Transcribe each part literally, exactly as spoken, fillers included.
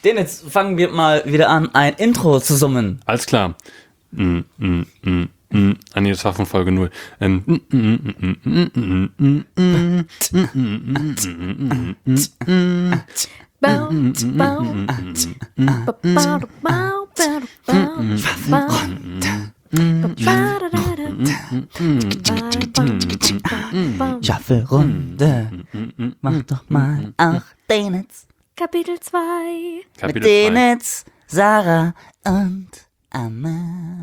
Den jetzt fangen wir mal wieder an, ein Intro zu summen. Alles klar. Mm, mm, mm, mm. Ah, nee, das war von Folge null. Ähm, mm, mm, mm, mm, mm, mm, mm, mm, mm, mm, mm, mm. Bounce, bounce, ba-ba-da-bow, ba-da-bow, ba-da-da-da. Schaffelrunde, mach doch mal auch den jetzt. Kapitel zwei. Mit Kapitel denen zwei. jetzt Sarah und Anna.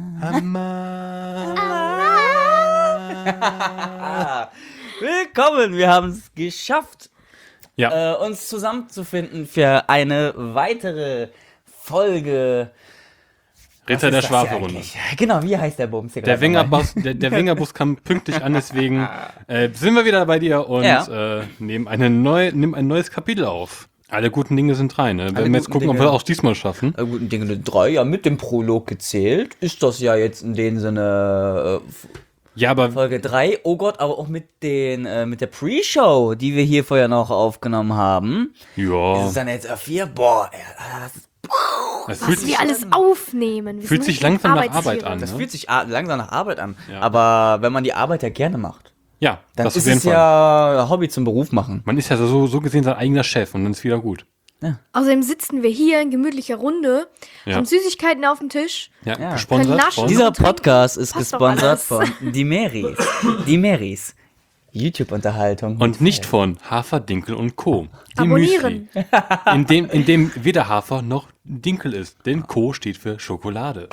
Willkommen, wir haben es geschafft, Ja, äh, uns zusammenzufinden für eine weitere Folge. Ritter Was der ist das hier Schwafelrunde. eigentlich? Genau, wie heißt der Bums hier Der gerade nochmal? Wingerbus, der, der Wingerbus kam pünktlich an, deswegen äh, sind wir wieder bei dir und Ja. äh, nehmen, eine neu, nehmen ein neues Kapitel auf. Alle guten Dinge sind drei, ne? Wenn wir jetzt guten gucken, ob Dinge. wir auch diesmal schaffen. Äh, guten Dinge drei, ja, mit dem Prolog gezählt, ist das ja jetzt in dem Sinne äh, Ja, aber Folge drei. Oh Gott, aber auch mit den äh, mit der Pre-Show, die wir hier vorher noch aufgenommen haben. Ist ja, es dann jetzt F vier? Boah, ey, das, ist, es fühlt Was sich, wir alles aufnehmen. Wir fühlt sind sich richtig langsam nach Arbeit Arbeitstiere. an. das ne? fühlt sich a- langsam nach Arbeit an. Ja. Aber wenn man die Arbeit ja gerne macht, ja, dann das auf ist jeden es Fall. ja Hobby zum Beruf machen. Man ist ja so, so gesehen sein eigener Chef und dann ist wieder gut. Außerdem sitzen wir hier in gemütlicher Runde, Ja. haben Süßigkeiten auf dem Tisch. Ja, Ja. gesponsert Können naschen. von Dieser trinken. Podcast ist Passt doch gesponsert alles. von Die Meris. Die Meris. YouTube-Unterhaltung. und nicht von Hafer, Dinkel und Co. Die Abonnieren. Müsli. In dem, in dem weder Hafer noch Dinkel ist, denn Co. steht für Schokolade.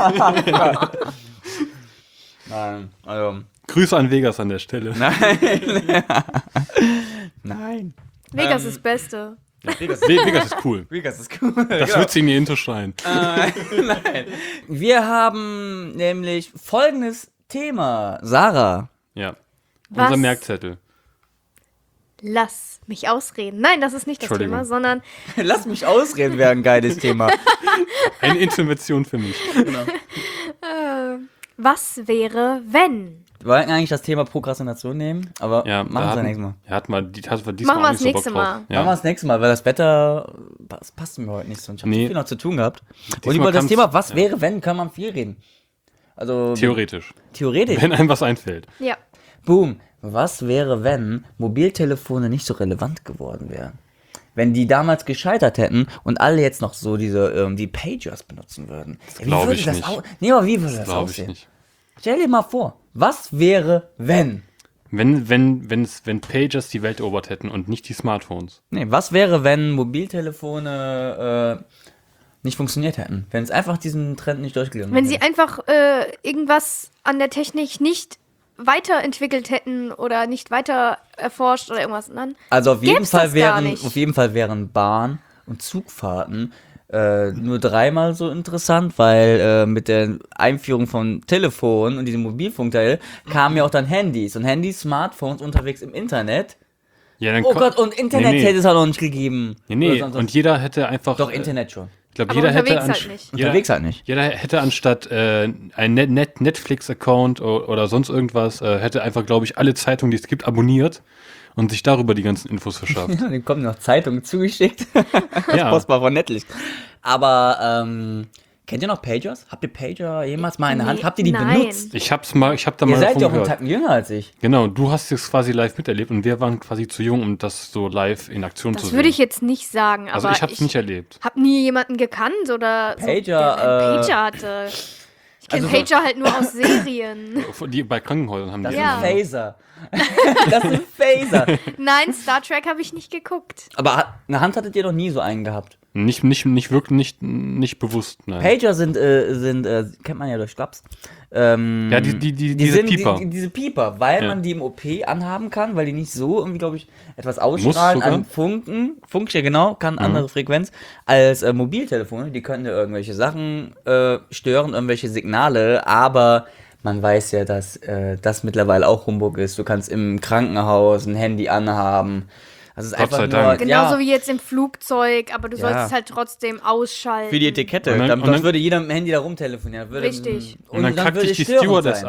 Nein, also, Grüße an Vegas an der Stelle. nein. Nein. Vegas Ähm, ist Beste. Vegas, Ve- Vegas ist cool. Vegas ist cool. Das wird sie in die Intro schreien. Nein. Wir haben nämlich folgendes Thema. Sarah. Ja. Was? Unser Merkzettel. Lass mich ausreden. Nein, das ist nicht das Entschuldigung. Thema, sondern Lass mich ausreden, wäre ein geiles Thema. Eine Intervention für mich. äh, was wäre, wenn? Wir wollten eigentlich das Thema Prokrastination nehmen, aber Ja, machen da wir hatten- nächstes Mal. Ja, hat mal, die hat wir diesmal Machen wir auch das nicht so Bock nächste drauf. Mal. Machen wir Ja. das nächste Mal, weil das Wetter, das passt mir heute nicht so. Und ich habe Nee. viel noch zu tun gehabt. Und Diesmal über das kam's- Thema, was ja. wäre, wenn, kann man viel reden. Also Theoretisch. theoretisch. Wenn einem was einfällt. Ja. Boom. Was wäre, wenn Mobiltelefone nicht so relevant geworden wären? Wenn die damals gescheitert hätten und alle jetzt noch so diese ähm, die Pagers benutzen würden. Ja, wie glaub würde ich das nicht. au- Nee, aber wie würde das, Glaube ich aussehen? nicht. Stell dir mal vor, was wäre, wenn? Wenn, wenn, wenn's, wenn Pagers die Welt erobert hätten und nicht die Smartphones. Nee, was wäre, wenn Mobiltelefone äh, nicht funktioniert hätten? Wenn es einfach diesen Trend nicht durchgegangen Wenn wäre? sie einfach äh, irgendwas an der Technik nicht weiterentwickelt hätten oder nicht weiter erforscht oder irgendwas. Dann Also auf jeden gäb's Fall das gar wären, nicht. auf jeden Fall wären Bahn- und Zugfahrten äh, nur dreimal so interessant, weil äh, mit der Einführung von Telefon und diesem Mobilfunkteil kamen ja auch dann Handys und Handys, Smartphones unterwegs im Internet. Ja, dann Oh ko- Gott, und Internet Nee, nee. hätte es auch noch nicht gegeben. Nee, nee. Oder sonst was. Und jeder hätte einfach. Doch, äh, Internet schon. Ich glaube, Aber jeder hätte. unterwegs halt anst- nicht. Jeder, Unterwegs halt nicht. Jeder hätte anstatt äh, ein Net Net Netflix-Account o- oder sonst irgendwas, äh, hätte einfach, glaube ich, alle Zeitungen, die es gibt, abonniert und sich darüber die ganzen Infos verschafft. Ja, dann kommen noch Zeitungen zugeschickt. Ja. Postbar von Netflix. Aber, ähm, kennt ihr noch Pagers? Habt ihr Pager jemals mal in der Nee, Hand? Habt ihr die nein. benutzt? Ich hab's mal, ich hab da Ihr mal seid davon ja auch einen gehört. Tacken jünger als ich. Genau, du hast es quasi live miterlebt und wir waren quasi zu jung, um das so live in Aktion zu Das sehen. würde ich jetzt nicht sagen, also aber ich hab's nicht erlebt. hab nie jemanden gekannt oder so, Pager, der einen äh, Pager hatte. Ich kenne also so- Pager halt nur aus Serien. Die bei Krankenhäusern haben Das die. Ja. ist ein Phaser. Das ist ein Phaser. Nein, Star Trek habe ich nicht geguckt. Aber hat- eine Hand hattet ihr noch nie so einen gehabt. Nicht, nicht, nicht wirklich, nicht, nicht bewusst, nein. Pager sind, äh, sind äh, kennt man ja durch Klaps. Ähm, Ja, die, die, die, die diese sind Pieper. Die, die, diese Pieper, weil Ja. man die im O P anhaben kann, weil die nicht so irgendwie, glaube ich, etwas ausstrahlen sogar? an Funken. Funk, ja genau, kann andere Frequenz als äh, Mobiltelefone. Die können ja irgendwelche Sachen äh, stören, irgendwelche Signale, aber man weiß ja, dass äh, das mittlerweile auch Humbug ist. Du kannst im Krankenhaus ein Handy anhaben. Also es ist Gott einfach sei nur, Dank. Genauso ja, wie jetzt im Flugzeug, aber du Ja. sollst es halt trotzdem ausschalten. für die Etikette. Und dann- dann, und dann- das würde jeder mit dem Handy da rumtelefonieren. Das würde, Richtig. Und dann kackt würde dich die störend Stewardess sein. an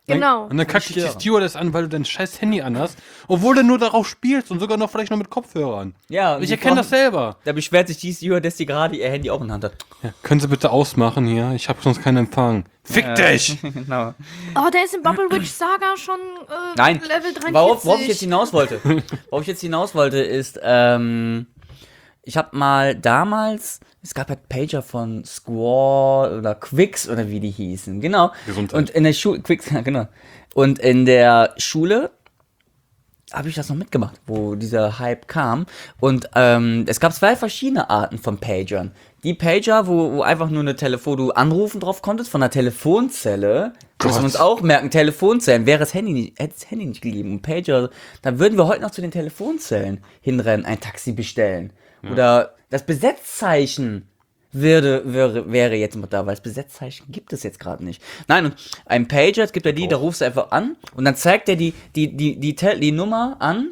Genau. Und dann kackt dich die Stören. Stewardess an, weil du dein scheiß Handy anhast, obwohl du nur darauf spielst und sogar noch vielleicht noch mit Kopfhörern. Ja, und Ich die erkenne Frau- das selber. Da beschwert sich die Stewardess, die gerade ihr Handy auch in der Hand hat. Ja, können Sie bitte ausmachen hier? Ich habe sonst keinen Empfang. Fick dich! Genau. Oh, der ist in Bubble Witch Saga schon äh, Nein, Level dreiundvierzig. worauf, worauf ich jetzt hinaus wollte, worauf ich jetzt hinaus wollte, ist, ähm, ich habe mal damals, es gab halt Pager von Squall oder Quicks oder wie die hießen, genau. Gesundheit. Und in der Schule, Quicks, ja, genau. Und in der Schule habe ich das noch mitgemacht, wo dieser Hype kam. Und ähm, es gab zwei verschiedene Arten von Pagern. Die Pager, wo, wo einfach nur eine Telefon, du anrufen drauf konntest, von einer Telefonzelle. Gott. Müssen wir uns auch merken, Telefonzellen. Wäre das Handy nicht, hätte das Handy nicht gegeben, und Pager, dann würden wir heute noch zu den Telefonzellen hinrennen, ein Taxi bestellen. Oder das Besetzzeichen würde, wäre, wäre jetzt mal da, weil das Besetzzeichen gibt es jetzt gerade nicht. Nein, und ein Pager, es gibt ja die, da rufst du einfach an und dann zeigt er die, die, die, die, Tel- die Nummer an,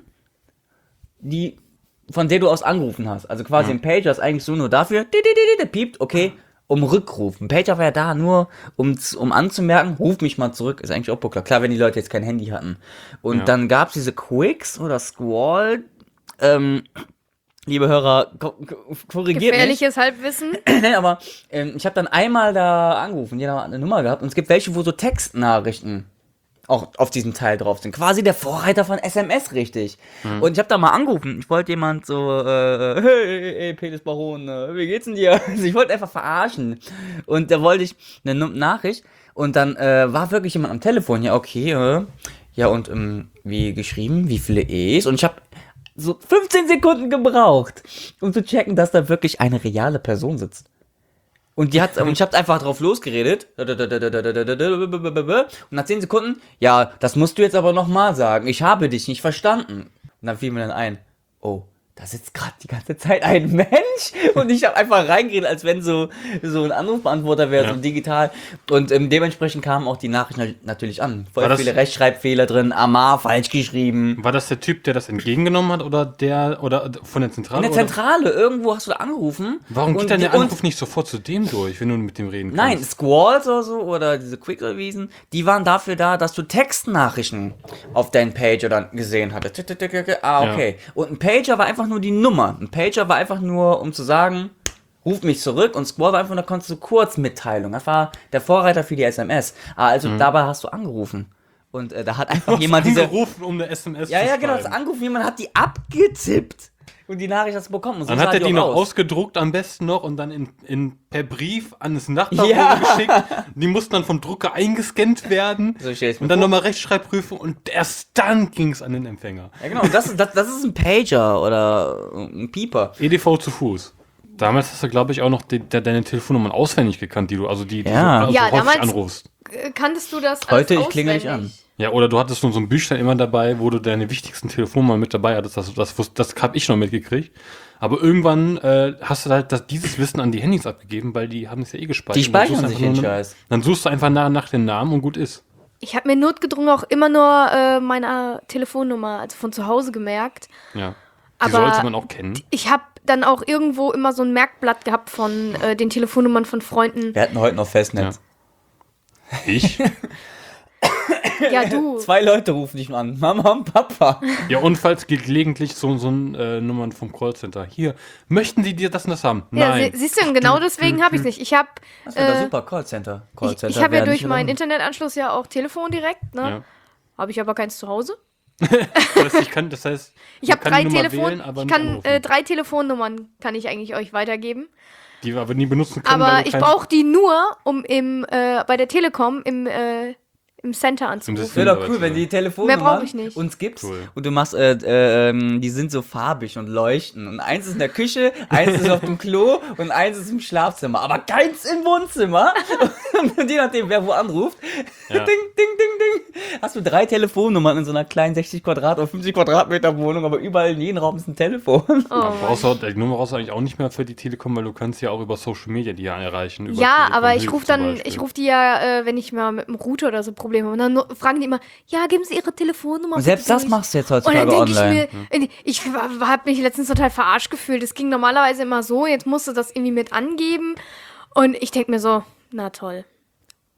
die, von der du aus angerufen hast. Also quasi ein Pager ist eigentlich so nur dafür, di, di, di, di, der piept, okay, um Rückruf. Ein Pager war ja da nur, um, z- um anzumerken, ruf mich mal zurück, ist eigentlich auch klar. Klar, wenn die Leute jetzt kein Handy hatten. Und Ja. dann gab es diese Quicks oder Squall, ähm, liebe Hörer, ko- ko- korrigiert mich. Gefährliches Halbwissen. Nee, aber ähm, ich habe dann einmal da angerufen, jeder hat eine Nummer gehabt und es gibt welche, wo so Textnachrichten auch auf diesem Teil drauf sind. Quasi der Vorreiter von S M S, richtig. Und ich habe da mal angerufen. Ich wollte jemand so, äh, hey, hey, Penis Baron, äh, wie geht's denn dir? Also ich wollte einfach verarschen. Und da wollte ich eine Nu- Nachricht und dann äh, war wirklich jemand am Telefon. Ja, okay, äh, ja und ähm, wie geschrieben, wie viele E's? Und ich habe so fünfzehn Sekunden gebraucht, um zu checken, dass da wirklich eine reale Person sitzt. Und die hat, und ich hab einfach drauf losgeredet. Und nach zehn Sekunden, ja, das musst du jetzt aber nochmal sagen. Ich habe dich nicht verstanden. Und dann fiel mir dann ein, oh, da sitzt gerade die ganze Zeit ein Mensch. Und ich habe einfach reingeredet, als wenn so, so ein Anrufbeantworter wäre, Ja. so digital. Und ähm, dementsprechend kamen auch die Nachrichten natürlich an. Voll War das- viele Rechtschreibfehler drin, Amar falsch geschrieben. War das der Typ, der das entgegengenommen hat oder der oder von der In Zentrale? der oder? Zentrale, irgendwo hast du da angerufen. Warum geht und dann der die- und- Anruf nicht sofort zu dem durch, wenn du mit dem reden Nein, kannst? Squalls oder so oder diese Quick-Revisen, die waren dafür da, dass du Textnachrichten auf deinen Pager dann gesehen hattest. Tick, tick, tick, tick, Ah, okay. Und ein Pager war einfach nur die Nummer. Ein Pager war einfach nur, um zu sagen, ruf mich zurück. Und Squall war einfach nur eine konntest du Kurzmitteilung. Das war der Vorreiter für die S M S. Ah, also dabei hast du angerufen. Und äh, da hat einfach Du hast jemand diese... angerufen, um eine S M S Ja, zu ja, genau, das schreiben. angerufen, jemand hat die abgetippt. Und die Nachricht hast du bekommen. Und so Dann sah hat er die auch noch aus. ausgedruckt am besten noch und dann in, in, per Brief an das Nachbarn Ja. geschickt. Die mussten dann vom Drucker eingescannt werden. So stell ich's mir und dann vor. nochmal Rechtschreibprüfung und erst dann ging es an den Empfänger. Ja, genau. Und das, ist- das, das ist ein Pager oder ein Pieper. E D V zu Fuß. Damals hast du, glaube ich, auch noch de, de, deine Telefonnummern auswendig gekannt, die du, also die, die Ja. du also Ja, häufig damals- anrufst. Äh, Kanntest du das Heute, alles ich klingel dich auswendig? Ja, oder du hattest nur so ein Büchlein immer dabei, wo du deine wichtigsten Telefonnummern mit dabei hattest. Das, das, das, das habe ich noch mitgekriegt. Aber irgendwann äh, hast du halt das, dieses Wissen an die Handys abgegeben, weil die haben es ja eh gespeichert. Die speichern Und dann sich suchst du den einfach nur- Scheiß. Dann suchst du einfach nach, nach den Namen und gut ist. Ich habe mir notgedrungen auch immer nur äh, meine Telefonnummer, also von zu Hause gemerkt. Ja. Die Aber- sollte man auch kennen. Ich habe dann auch irgendwo immer so ein Merkblatt gehabt von äh, den Telefonnummern von Freunden. Wir hatten heute noch Festnetz. Ich? Ja, du. Zwei Leute rufen dich an. Mama und Papa. Ja, und falls gelegentlich so, so ein äh, Nummern vom Callcenter. Hier, möchten Sie dir das und das haben? Ja, Nein. sie, siehst du, und genau deswegen habe ich es nicht. Ich habe Das wäre äh, super. Callcenter. ich, Callcenter ich hab ja werden durch nicht meinen übernommen. Internetanschluss ja auch Telefon direkt, ne? Ja. Habe ich aber keins zu Hause. Das, ich kann, das heißt, Ich man habe kann drei die Nummer Telefon, wählen, aber ich nicht kann anrufen. äh, drei Telefonnummern kann ich eigentlich euch weitergeben. die wir aber nie benutzen können. weil Aber du ich kein- brauche die nur, um im äh, bei der Telekom im äh, im Center anzurufen. System. Wäre doch cool, wenn die Telefonnummer Mehr brauch ich nicht. uns gibst Cool. und du machst, äh, äh, ähm, die sind so farbig und leuchten. Und eins ist in der Küche, eins ist auf dem Klo und eins ist im Schlafzimmer. Aber keins im Wohnzimmer. Und je nachdem, wer wo anruft, Ja. ding, ding, ding, ding, hast du drei Telefonnummern in so einer kleinen sechzig Quadrat oder fünfzig Quadratmeter Wohnung, aber überall in jedem Raum ist ein Telefon. Oh, Aber brauchst du, die Nummer brauchst du eigentlich auch nicht mehr für die Telekom, weil du kannst ja auch über Social Media die ja erreichen. Über ja, Telekom aber ich Hilfe rufe zum dann, Beispiel. ich rufe die ja, äh, wenn ich mal mit dem Router oder so Probleme habe. Und dann nur- fragen die immer, ja, geben Sie Ihre Telefonnummer. Und selbst bitte das durch. machst du jetzt Und dann heutzutage denke online. ich mir, ich habe mich letztens total verarscht gefühlt. Es ging normalerweise immer so, jetzt musst du das irgendwie mit angeben. Und ich denke mir so, na toll.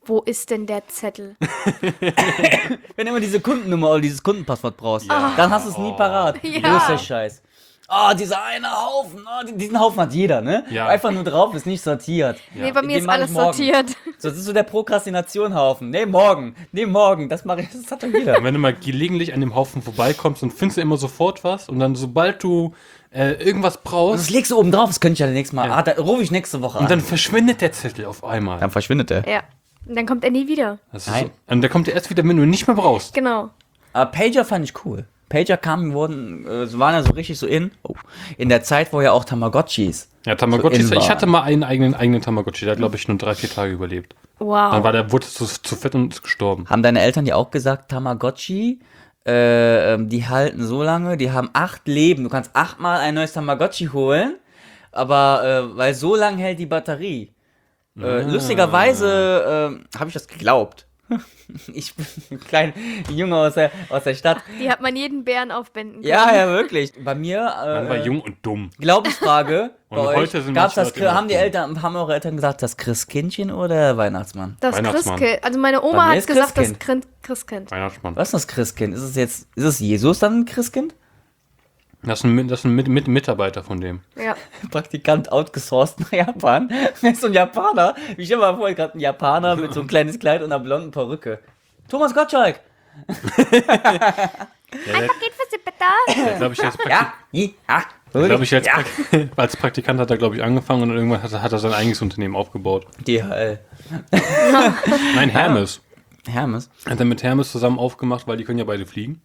wo ist denn der Zettel? Wenn du immer diese Kundennummer oder dieses Kundenpasswort brauchst, dann hast du es nie parat. Ja. Das ist der Scheiß. Oh, dieser eine Haufen, oh, diesen Haufen hat jeder, ne? Ja. Einfach nur drauf, ist nicht sortiert. Nee, bei mir Den ist mach ich alles morgen. sortiert. So, das ist so der Prokrastinationhaufen. Nee, morgen. Nee, morgen. Das mache ich, das hat doch jeder. Und wenn du mal gelegentlich an dem Haufen vorbeikommst, dann findest du immer sofort was und dann, sobald du äh, irgendwas Und brauchst, das legst du oben drauf, das könnte ich ja nächstes Mal. Ja. Ah, da rufe ich nächste Woche an. und dann verschwindet der Zettel auf einmal. dann verschwindet der. Ja. Und dann kommt er nie wieder. Das ist Nein. so, und der kommt erst wieder, wenn du ihn nicht mehr brauchst. Genau. Aber Pager fand ich cool. Pager kamen, wurden, äh, waren ja so richtig so in. Oh, in der Zeit, wo ja auch Tamagotchis. Ja, Tamagotchi. So in ich war. hatte mal einen eigenen, eigenen Tamagotchi, der hat, glaube ich, nur drei, vier Tage überlebt. Wow. Dann war der, wurde zu, zu fett und ist gestorben. Haben deine Eltern dir auch gesagt, Tamagotchi, äh, ähm, die halten so lange, die haben acht Leben. Du kannst achtmal ein neues Tamagotchi holen, aber äh, weil so lange hält die Batterie. Äh, Lustigerweise äh, habe ich das geglaubt. Ich bin ein kleiner Junge aus der, aus der Stadt. Die hat man jeden Bären aufwenden können. Ja, ja, wirklich. Bei mir, Man war äh, jung und dumm. Glaubensfrage, bei Und euch, heute sind gab's das, manche Leute haben die immer Eltern, haben eure Eltern gesagt, das Christkindchen oder der Weihnachtsmann? Das Weihnachtsmann. Christkind. Also meine Bei Oma mir hat ist gesagt, das Christkind. Christ- Christkind. Weihnachtsmann. Was ist das Christkind? Ist es jetzt, ist es Jesus dann ein Christkind? Das ist ein, das ist ein Mit, Mit, Mitarbeiter von dem. Ja. Praktikant outgesourced nach Japan. Er ist so ein Japaner. Wie ich immer vorher gerade ein Japaner mit so einem kleines Kleid und einer blonden Perücke. Thomas Gottschalk. Ja, der, Geht für Sie bitte. der glaube ich, als, Praktik Ja, ja. glaub ich, als, ja. Prak als Praktikant hat er, glaube ich, angefangen und dann irgendwann hat er, hat er sein eigenes Unternehmen aufgebaut. D H L. Nein, Hermes. Hermes. Hat er mit Hermes zusammen aufgemacht, weil die können ja beide fliegen.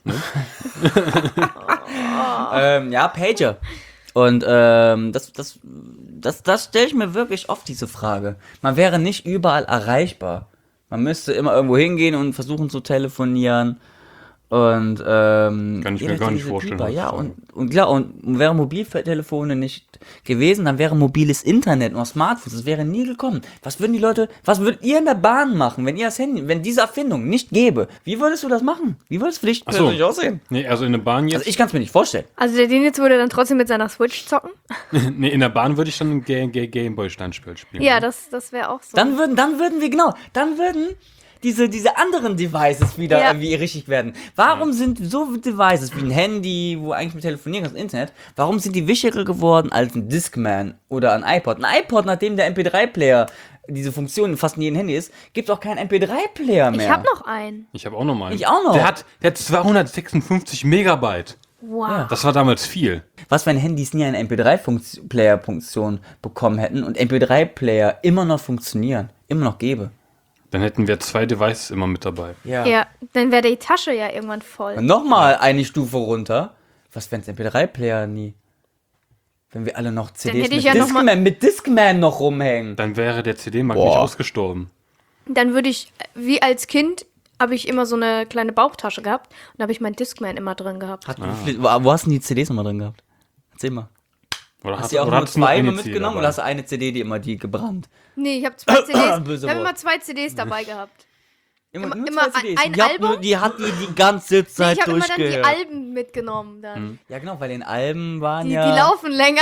Ähm, ja, Pager. Und ähm, das, das, das, das stelle ich mir wirklich oft, diese Frage. Man wäre nicht überall erreichbar. Man müsste immer irgendwo hingehen und versuchen zu telefonieren. Und ähm, Kann ich mir jeder gar nicht diese vorstellen, Pieper, Ja, heutzutage. und, und klar, und wäre Mobiltelefone nicht gewesen, dann wäre mobiles Internet und Smartphones, das wäre nie gekommen. Was würden die Leute, was würdet ihr in der Bahn machen, wenn ihr das Handy, wenn diese Erfindung nicht gäbe? Wie würdest du das machen? Wie würde es für dich Ach so. persönlich aussehen? Nee, also in der Bahn jetzt. Also ich kann es mir nicht vorstellen. Also der Denitz würde dann trotzdem mit seiner Switch zocken? nee, in der Bahn würde ich dann ein Ga Ga Gameboy-Standspiel spielen. Ja, das, das wäre auch so. Dann würden, dann würden wir, genau, dann würden diese, diese anderen Devices wieder Ja. irgendwie richtig werden. Warum sind so Devices wie ein Handy, wo eigentlich mit telefonieren kannst, Internet, warum sind die wichtiger geworden als ein Discman oder ein iPod? Ein iPod, nachdem der M P drei Player diese Funktion in fast jedem Handy ist, gibt es auch keinen M P drei Player mehr. ich habe noch einen. Ich habe auch noch mal einen. Ich auch noch. Der hat, der hat zweihundertsechsundfünfzig Megabyte. Wow. Das war damals viel. Was, wenn Handys nie eine M P drei Player-Funktion bekommen hätten und M P drei Player immer noch funktionieren, immer noch gäbe? Dann hätten wir zwei Devices immer mit dabei. Ja, dann wäre die Tasche ja irgendwann voll. Und nochmal eine Stufe runter. Was, wenn es M P drei Player nie? Wenn wir alle noch C Ds hätte mit, ich ja noch Discman, mit Discman noch rumhängen. Dann wäre der C D-Markt Boah. nicht ausgestorben. Dann würde ich, wie als Kind, habe ich immer so eine kleine Bauchtasche gehabt und da habe ich meinen Discman immer drin gehabt. Hat, wo, wo hast du denn die C Ds nochmal drin gehabt? Erzähl mal. Oder Hast du die auch nur hattest nur zwei eine immer C D mitgenommen dabei? oder hast du eine C D, die immer die gebrannt? Nee, ich habe zwei C Ds. Böse Ich habe Wort. immer zwei C Ds dabei gehabt. Immer, Immer- nur immer zwei C Ds. ein die, hat Album? nur, die hat die die ganze Nee, Zeit ich habe immer dann die durchgehört. Alben mitgenommen dann. Ja genau, weil in Alben waren Die, ja... die laufen länger.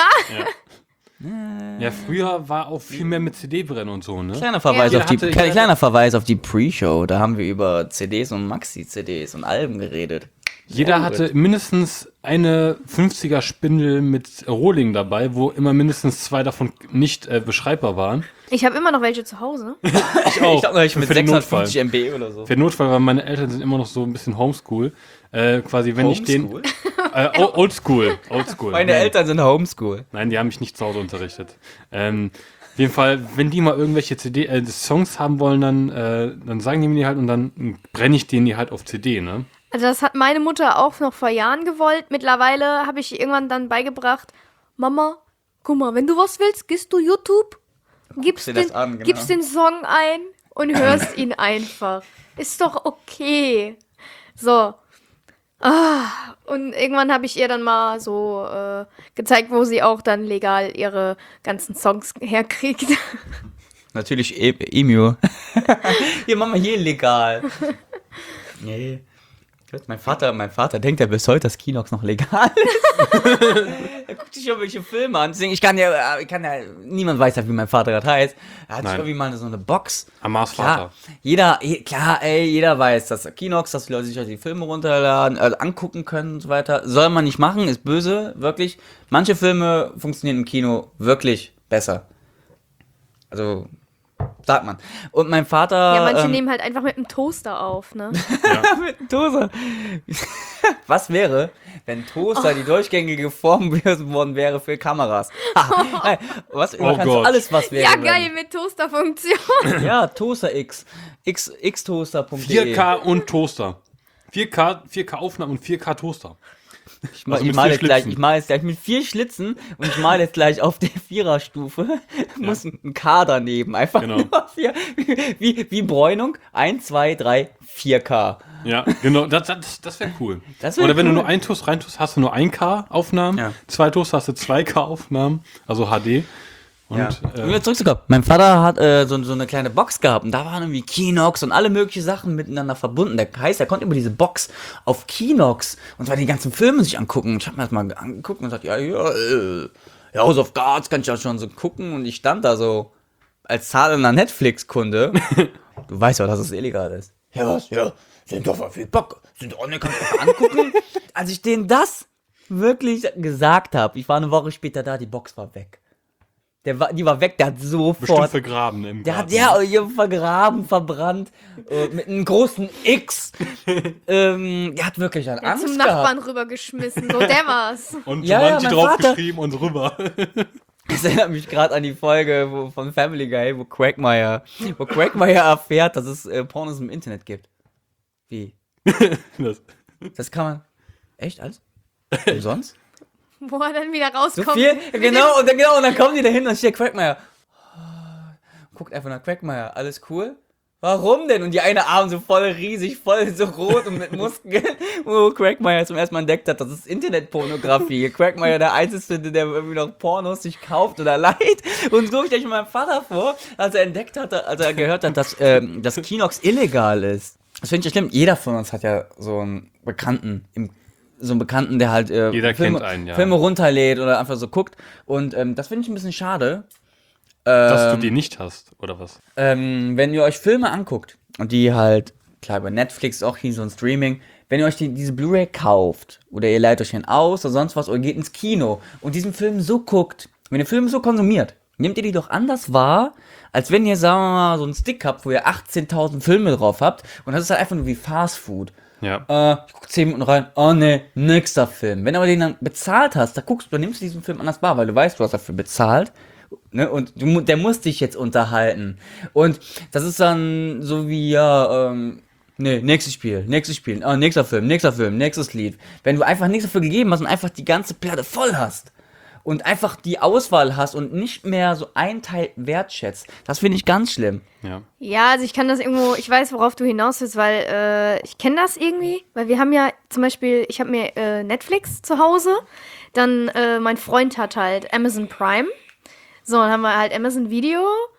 Ja, früher war auch viel mehr mit C D-Brennen und so, ne? Kleiner Verweis, Ja. auf die, Jeder hatte- kleiner, jeder- kleiner Verweis auf die Pre-Show. Da haben wir über C Ds und Maxi-C Ds und Alben geredet. Jeder Sehr hatte gut. mindestens eine fünfziger-Spindel mit Rohling dabei, wo immer mindestens zwei davon nicht äh, beschreibbar waren. Ich habe immer noch welche zu Hause. Ich auch. Ich hab neulich mit Für den Notfall. sechshundertfünfzig M B oder so. Für den Notfall, weil meine Eltern sind immer noch so ein bisschen Homeschool. Äh, quasi, wenn ich den. Homeschool? Äh, o- Oldschool. Oldschool. Meine Nein. Eltern sind Homeschool. Nein, die haben mich nicht zu Hause unterrichtet. Ähm, auf jeden Fall, wenn die mal irgendwelche C D, äh, Songs haben wollen, dann, äh, dann sagen die mir die halt und dann brenne ich denen die halt auf C D, ne? Also das hat meine Mutter auch noch vor Jahren gewollt. Mittlerweile habe ich ihr irgendwann dann beigebracht, Mama, guck mal, wenn du was willst, gehst du YouTube, gibst, dir den, das an, genau. gibst den Song ein und hörst ihn einfach. Ist doch okay. So. Ah, und irgendwann habe ich ihr dann mal so äh, gezeigt, wo sie auch dann legal ihre ganzen Songs herkriegt. Natürlich e Emu. Hier, Mama, hier legal. Nee. Mein Vater, mein Vater denkt ja bis heute, dass Kinox noch legal ist. Er guckt sich irgendwelche Filme an. Deswegen, ich kann ja, ich kann ja, niemand weiß ja, wie mein Vater gerade heißt. Er hat sich Nein. irgendwie mal so eine Box. Amars Klar, Vater. jeder, je- klar, ey, jeder weiß, dass Kinox, dass die Leute sich halt die Filme runterladen, also angucken können und so weiter. Soll man nicht machen, ist böse, wirklich. Manche Filme funktionieren im Kino wirklich besser. Also, sagt man. Und mein Vater. Ja, manche ähm, nehmen halt einfach mit dem Toaster auf, ne? mit einem Toaster. Was wäre, wenn Toaster die durchgängige Form geworden wäre für Kameras? Ah, nein, was, Oh kannst Gott. alles, was wäre. Ja, werden. geil, mit Toasterfunktion. Ja, Toaster X. X xtoaster punkt de. vier K und Toaster. vier K, vier K Aufnahmen und vier K Toaster. Ich, mal, Also ich mit male vier jetzt gleich, Schlitzen. ich male jetzt gleich mit vier Schlitzen und ich male jetzt gleich auf der Viererstufe. Muss ein K daneben. Einfach Genau. nur vier. Wie, wie Bräunung. eins, zwei, drei, vier K. Ja, genau, das, das, das wäre cool. Das wär Oder wenn cool. du nur ein Toast reintust, hast du nur ein K Aufnahmen. Ja. Zwei Toast hast du zwei K Aufnahmen, also H D. Und Ja. äh, um wieder zurückzukommen. Mein Vater hat äh, so, so eine kleine Box gehabt und da waren irgendwie Kinox und alle möglichen Sachen miteinander verbunden. Der heißt, er konnte über diese Box auf Kinox und zwar die ganzen Filme sich angucken. Ich habe mir das mal angeguckt und gesagt, ja, ja, äh, ja, House of Cards kann ich ja schon so gucken und ich stand da so als zahlender Netflix-Kunde. Du weißt ja, dass es illegal ist. Ja, was? Ja, sind doch viel Bock. Sind doch, ne, kannst du doch angucken. Als ich denen das wirklich gesagt habe, ich war eine Woche später da, die Box war weg. Der war, die war weg, der hat bestimmt sofort. vergraben im Der hat Garten. ja hier vergraben, verbrannt, äh, mit einem großen X. ähm, der hat wirklich an Ja, Angst zum gehabt. Nachbarn rübergeschmissen. So, der war's. Und Ja, ja, Jumanji mein draufgeschrieben und rüber. Das erinnert mich gerade an die Folge wo, von Family Guy, wo Quagmire, wo Quagmire erfährt, dass es äh, Pornos im Internet gibt. Wie? das, Das kann man. Echt alles? Umsonst? Wo er dann wieder So rauskommt. viel? Genau, und dann, genau, und dann kommen die da hin und steht Quagmire. Guckt einfach nach Quagmire. Alles cool? Warum denn? Und die eine Arm so voll riesig, voll so rot und mit Muskeln, wo Quagmire zum ersten Mal entdeckt hat, das ist Internetpornografie. Quagmire der Einzige, der irgendwie noch Pornos sich kauft oder leiht. Und so stelle ich mir meinen Vater vor, als er entdeckt hat, als er gehört hat, dass ähm, das Kinox illegal ist. Das finde ich ja schlimm. Jeder von uns hat ja so einen Bekannten im so einen Bekannten, der halt äh, Jeder Filme, kennt einen, ja. Filme runterlädt oder einfach so guckt. Und ähm, das finde ich ein bisschen schade. dass du Ähm, die nicht hast, oder was? ähm, wenn ihr euch Filme anguckt und die halt, klar, bei Netflix auch hier so ein Streaming, wenn ihr euch die, diese Blu-ray kauft oder ihr leiht euch den aus oder sonst was oder geht ins Kino und diesen Film so guckt, wenn ihr Filme so konsumiert, nehmt ihr die doch anders wahr, als wenn ihr, sagen wir mal, so einen Stick habt, wo ihr achtzehntausend Filme drauf habt und das ist halt einfach nur wie Fast Food. Ja. Äh, ich guck zehn Minuten rein, oh ne, nächster Film. Wenn du aber den dann bezahlt hast, da guckst du, dann nimmst du diesen Film anders wahr, weil du weißt, du hast dafür bezahlt. Ne, und du, mu- der muss dich jetzt unterhalten. Und das ist dann so wie, ja, ähm, ne, nächstes Spiel, nächstes Spiel, ah, nächster Film, nächster Film, nächstes Lied. Wenn du einfach nichts dafür gegeben hast und einfach die ganze Platte voll hast und einfach die Auswahl hast und nicht mehr so einen Teil wertschätzt, das finde ich ganz schlimm. Ja. Ja, also ich kann das irgendwo, ich weiß, worauf du hinaus willst, weil äh, ich kenne das irgendwie, weil wir haben ja zum Beispiel, ich habe mir äh, Netflix zu Hause, dann äh, mein Freund hat halt Amazon Prime, so, dann haben wir halt Amazon Video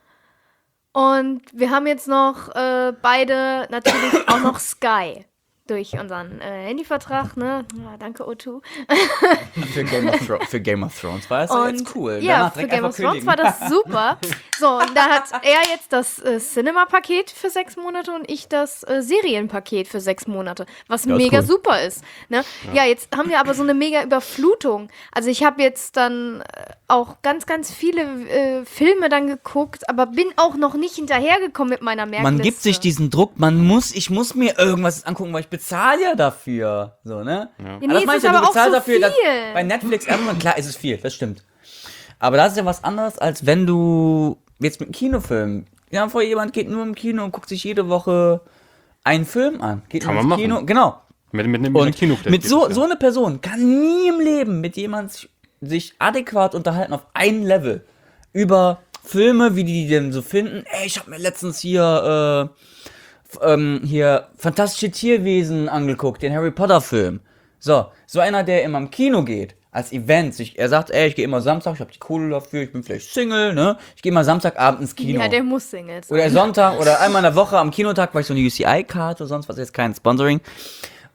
und wir haben jetzt noch äh, beide natürlich auch noch Sky durch unseren äh, Handyvertrag, ne? Ja, danke O zwei. Für Game of, Thro- für Game of Thrones war das ja Und jetzt cool. ja, Danach für direkt Game einfach of Thrones kündigen. war das super. So, und dann hat er jetzt das äh, Cinema-Paket für sechs Monate und ich das äh, Serienpaket für sechs Monate, was Ja, ist mega cool. super ist. Ne? Ja. ja, jetzt haben wir aber so eine mega Überflutung. Also ich habe jetzt dann äh, auch ganz, ganz viele äh, Filme dann geguckt, aber bin auch noch nicht hinterhergekommen mit meiner Merkliste. Man gibt sich diesen Druck, man muss, ich muss mir irgendwas angucken, weil ich bezahle ja dafür. So, ne? Ja, Aber nee, das es meine ist ich ja, du aber auch bezahlst so dafür, dass viel. bei Netflix, Amazon, klar, ist es viel, das stimmt. Aber das ist ja was anderes, als wenn du jetzt mit einem Kinofilm, ja, vor jemand geht nur im Kino und guckt sich jede Woche einen Film an. Geht Kann nur man ins Kino, machen. genau. Mit, mit, mit einer Und Kinofläche mit geht so, das, ja. so eine Person kann nie im Leben mit jemand sich- sich adäquat unterhalten auf einem Level über Filme, wie die die denn so finden. Ey, ich habe mir letztens hier äh, f- ähm, hier Fantastische Tierwesen angeguckt, den Harry Potter Film. So, so einer, der immer im Kino geht, als Event, sich, er sagt, ey, ich gehe immer Samstag, ich habe die Kohle dafür, ich bin vielleicht Single, ne? Ich gehe immer Samstagabend ins Kino. Ja, der muss Singles. Oder Sonntag oder einmal in der Woche am Kinotag, weil ich so eine U C I-Karte oder sonst was, jetzt kein Sponsoring.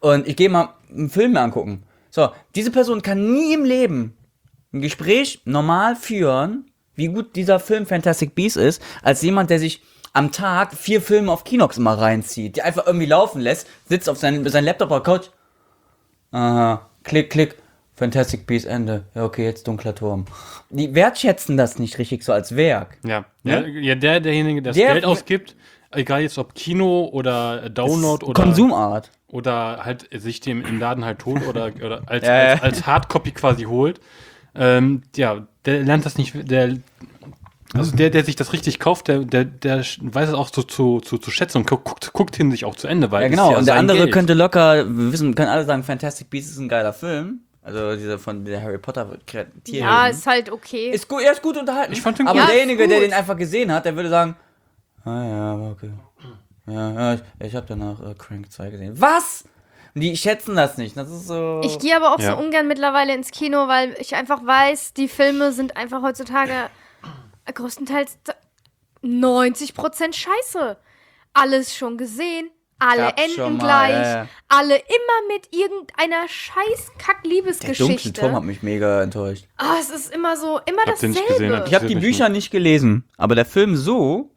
und ich gehe mal einen Film mir angucken. So, diese Person kann nie im Leben ein Gespräch normal führen, wie gut dieser Film Fantastic Beasts ist, als jemand, der sich am Tag vier Filme auf Kinox immer reinzieht, die einfach irgendwie laufen lässt, sitzt auf seinem sein Laptop auf der Couch. Aha, klick, klick, Fantastic Beasts, Ende. Ja, okay, jetzt Dunkler Turm. Die wertschätzen das nicht richtig so als Werk. Ja, Ne? ja, ja der, derjenige, der das Der- Geld ausgibt, egal jetzt ob Kino oder Download oder Konsumart. oder halt sich dem im Laden halt holt oder, oder als, Ja, ja. als, als Hardcopy quasi holt, ähm, ja, der lernt das nicht, der, also der, der sich das richtig kauft, der, der, der weiß es auch zu, zu, zu, zu schätzen und guckt, guckt hin sich auch zu Ende, weil Ja, es genau. ist ja Und der sein andere Geld. könnte locker, wir wissen, können alle sagen, Fantastic Beasts ist ein geiler Film. Also dieser von der Harry Potter Tierhelden. Ja, ist halt okay. Ist gut, er ist gut unterhalten. Ich fand den aber gut. Ja, derjenige, ist der gut. den einfach gesehen hat, der würde sagen, ah ja, aber okay. Ja, ja ich, ich habe danach äh, Crank zwei gesehen. Was? Und die schätzen das nicht. Das ist so. Ich gehe aber auch Ja. so ungern mittlerweile ins Kino, weil ich einfach weiß, die Filme sind einfach heutzutage größtenteils neunzig Prozent Scheiße. Alles schon gesehen, alle Gab's enden schon mal, gleich, ja, ja. alle immer mit irgendeiner scheiß kack Der dunkle Liebesgeschichte. Turm hat mich mega enttäuscht. Ah, es ist immer so, immer Hab den nicht dasselbe. gesehen, hab Ich habe die Interessiert mich Bücher nicht gelesen, aber der Film so.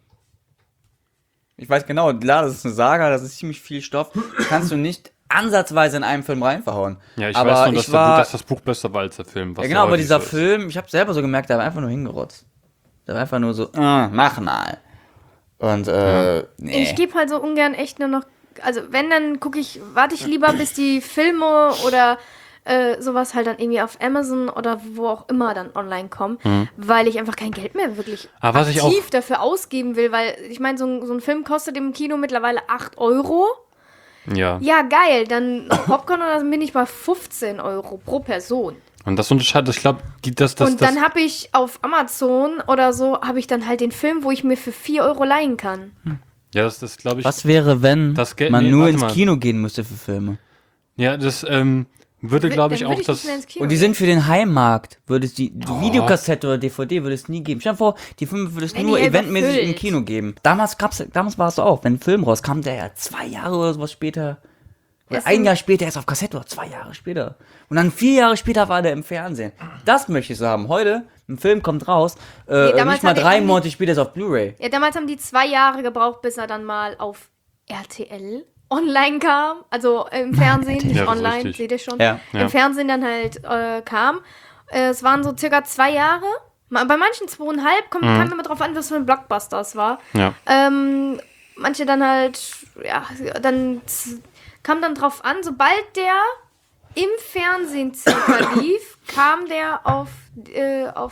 Ich weiß genau, klar, das ist eine Saga, das ist ziemlich viel Stoff. Kannst du nicht ansatzweise in einem Film reinverhauen. Ja, ich aber weiß nur, dass, ich der, war, dass das Buch besser war als der Film. Was ja genau, ja aber häufig dieser so ist. Film, ich habe selber so gemerkt, der war einfach nur hingerotzt. Der war einfach nur so, äh, mach mal. Und äh, nee. Ich gebe halt so ungern echt nur noch, also wenn, dann gucke ich, warte ich lieber, bis die Filme oder äh, sowas halt dann irgendwie auf Amazon oder wo auch immer dann online kommen, weil ich einfach kein Geld mehr wirklich Aber was ich aktiv auch- dafür ausgeben will, weil ich meine, so, ein- so ein Film kostet im Kino mittlerweile acht Euro. Ja. Ja, geil, dann Popcorn oder so bin ich bei fünfzehn Euro pro Person. Und das unterscheidet, ich glaube, das, das, Und das, dann habe ich auf Amazon oder so, habe ich dann halt den Film, wo ich mir für vier Euro leihen kann. ja, das, das glaube ich, Was wäre, wenn Das Geld- man nee, nur warte ins mal. Kino gehen müsste für Filme? ja, das ähm, würde, glaube ich, Dann auch würde ich das, nicht mehr ins Kino Und die gehen. sind für den Heimmarkt, würde es die, die Videokassette oder D V D würde es nie geben. Stell dir vor, die Filme würde es Wenn nur die eventmäßig überfüllt. im Kino geben. Damals gab's, damals war es so auch, wenn ein Film rauskam, der ja zwei Jahre oder sowas später, oder Ist ein ein- Jahr später erst auf Kassette oder zwei Jahre später. Und dann vier Jahre später war der im Fernsehen. Das möchte ich so haben. Heute, ein Film kommt raus, äh, damals nicht mal hat er drei irgendwie- Monate später ist er auf Blu-ray. Ja, damals haben die zwei Jahre gebraucht, bis er dann mal auf R T L online kam. Also im Fernsehen, nicht Ja, das ist online, richtig. seht ihr schon. Ja. Ja. Im Fernsehen dann halt äh, kam. Äh, es waren so circa zwei Jahre. Ma- Bei manchen zweieinhalb, kommt, kam immer drauf an, was für ein Blockbuster es war. ja. Ähm, manche dann halt, ja, dann z- kam dann drauf an, sobald der im Fernsehen circa lief, kam der auf, äh, auf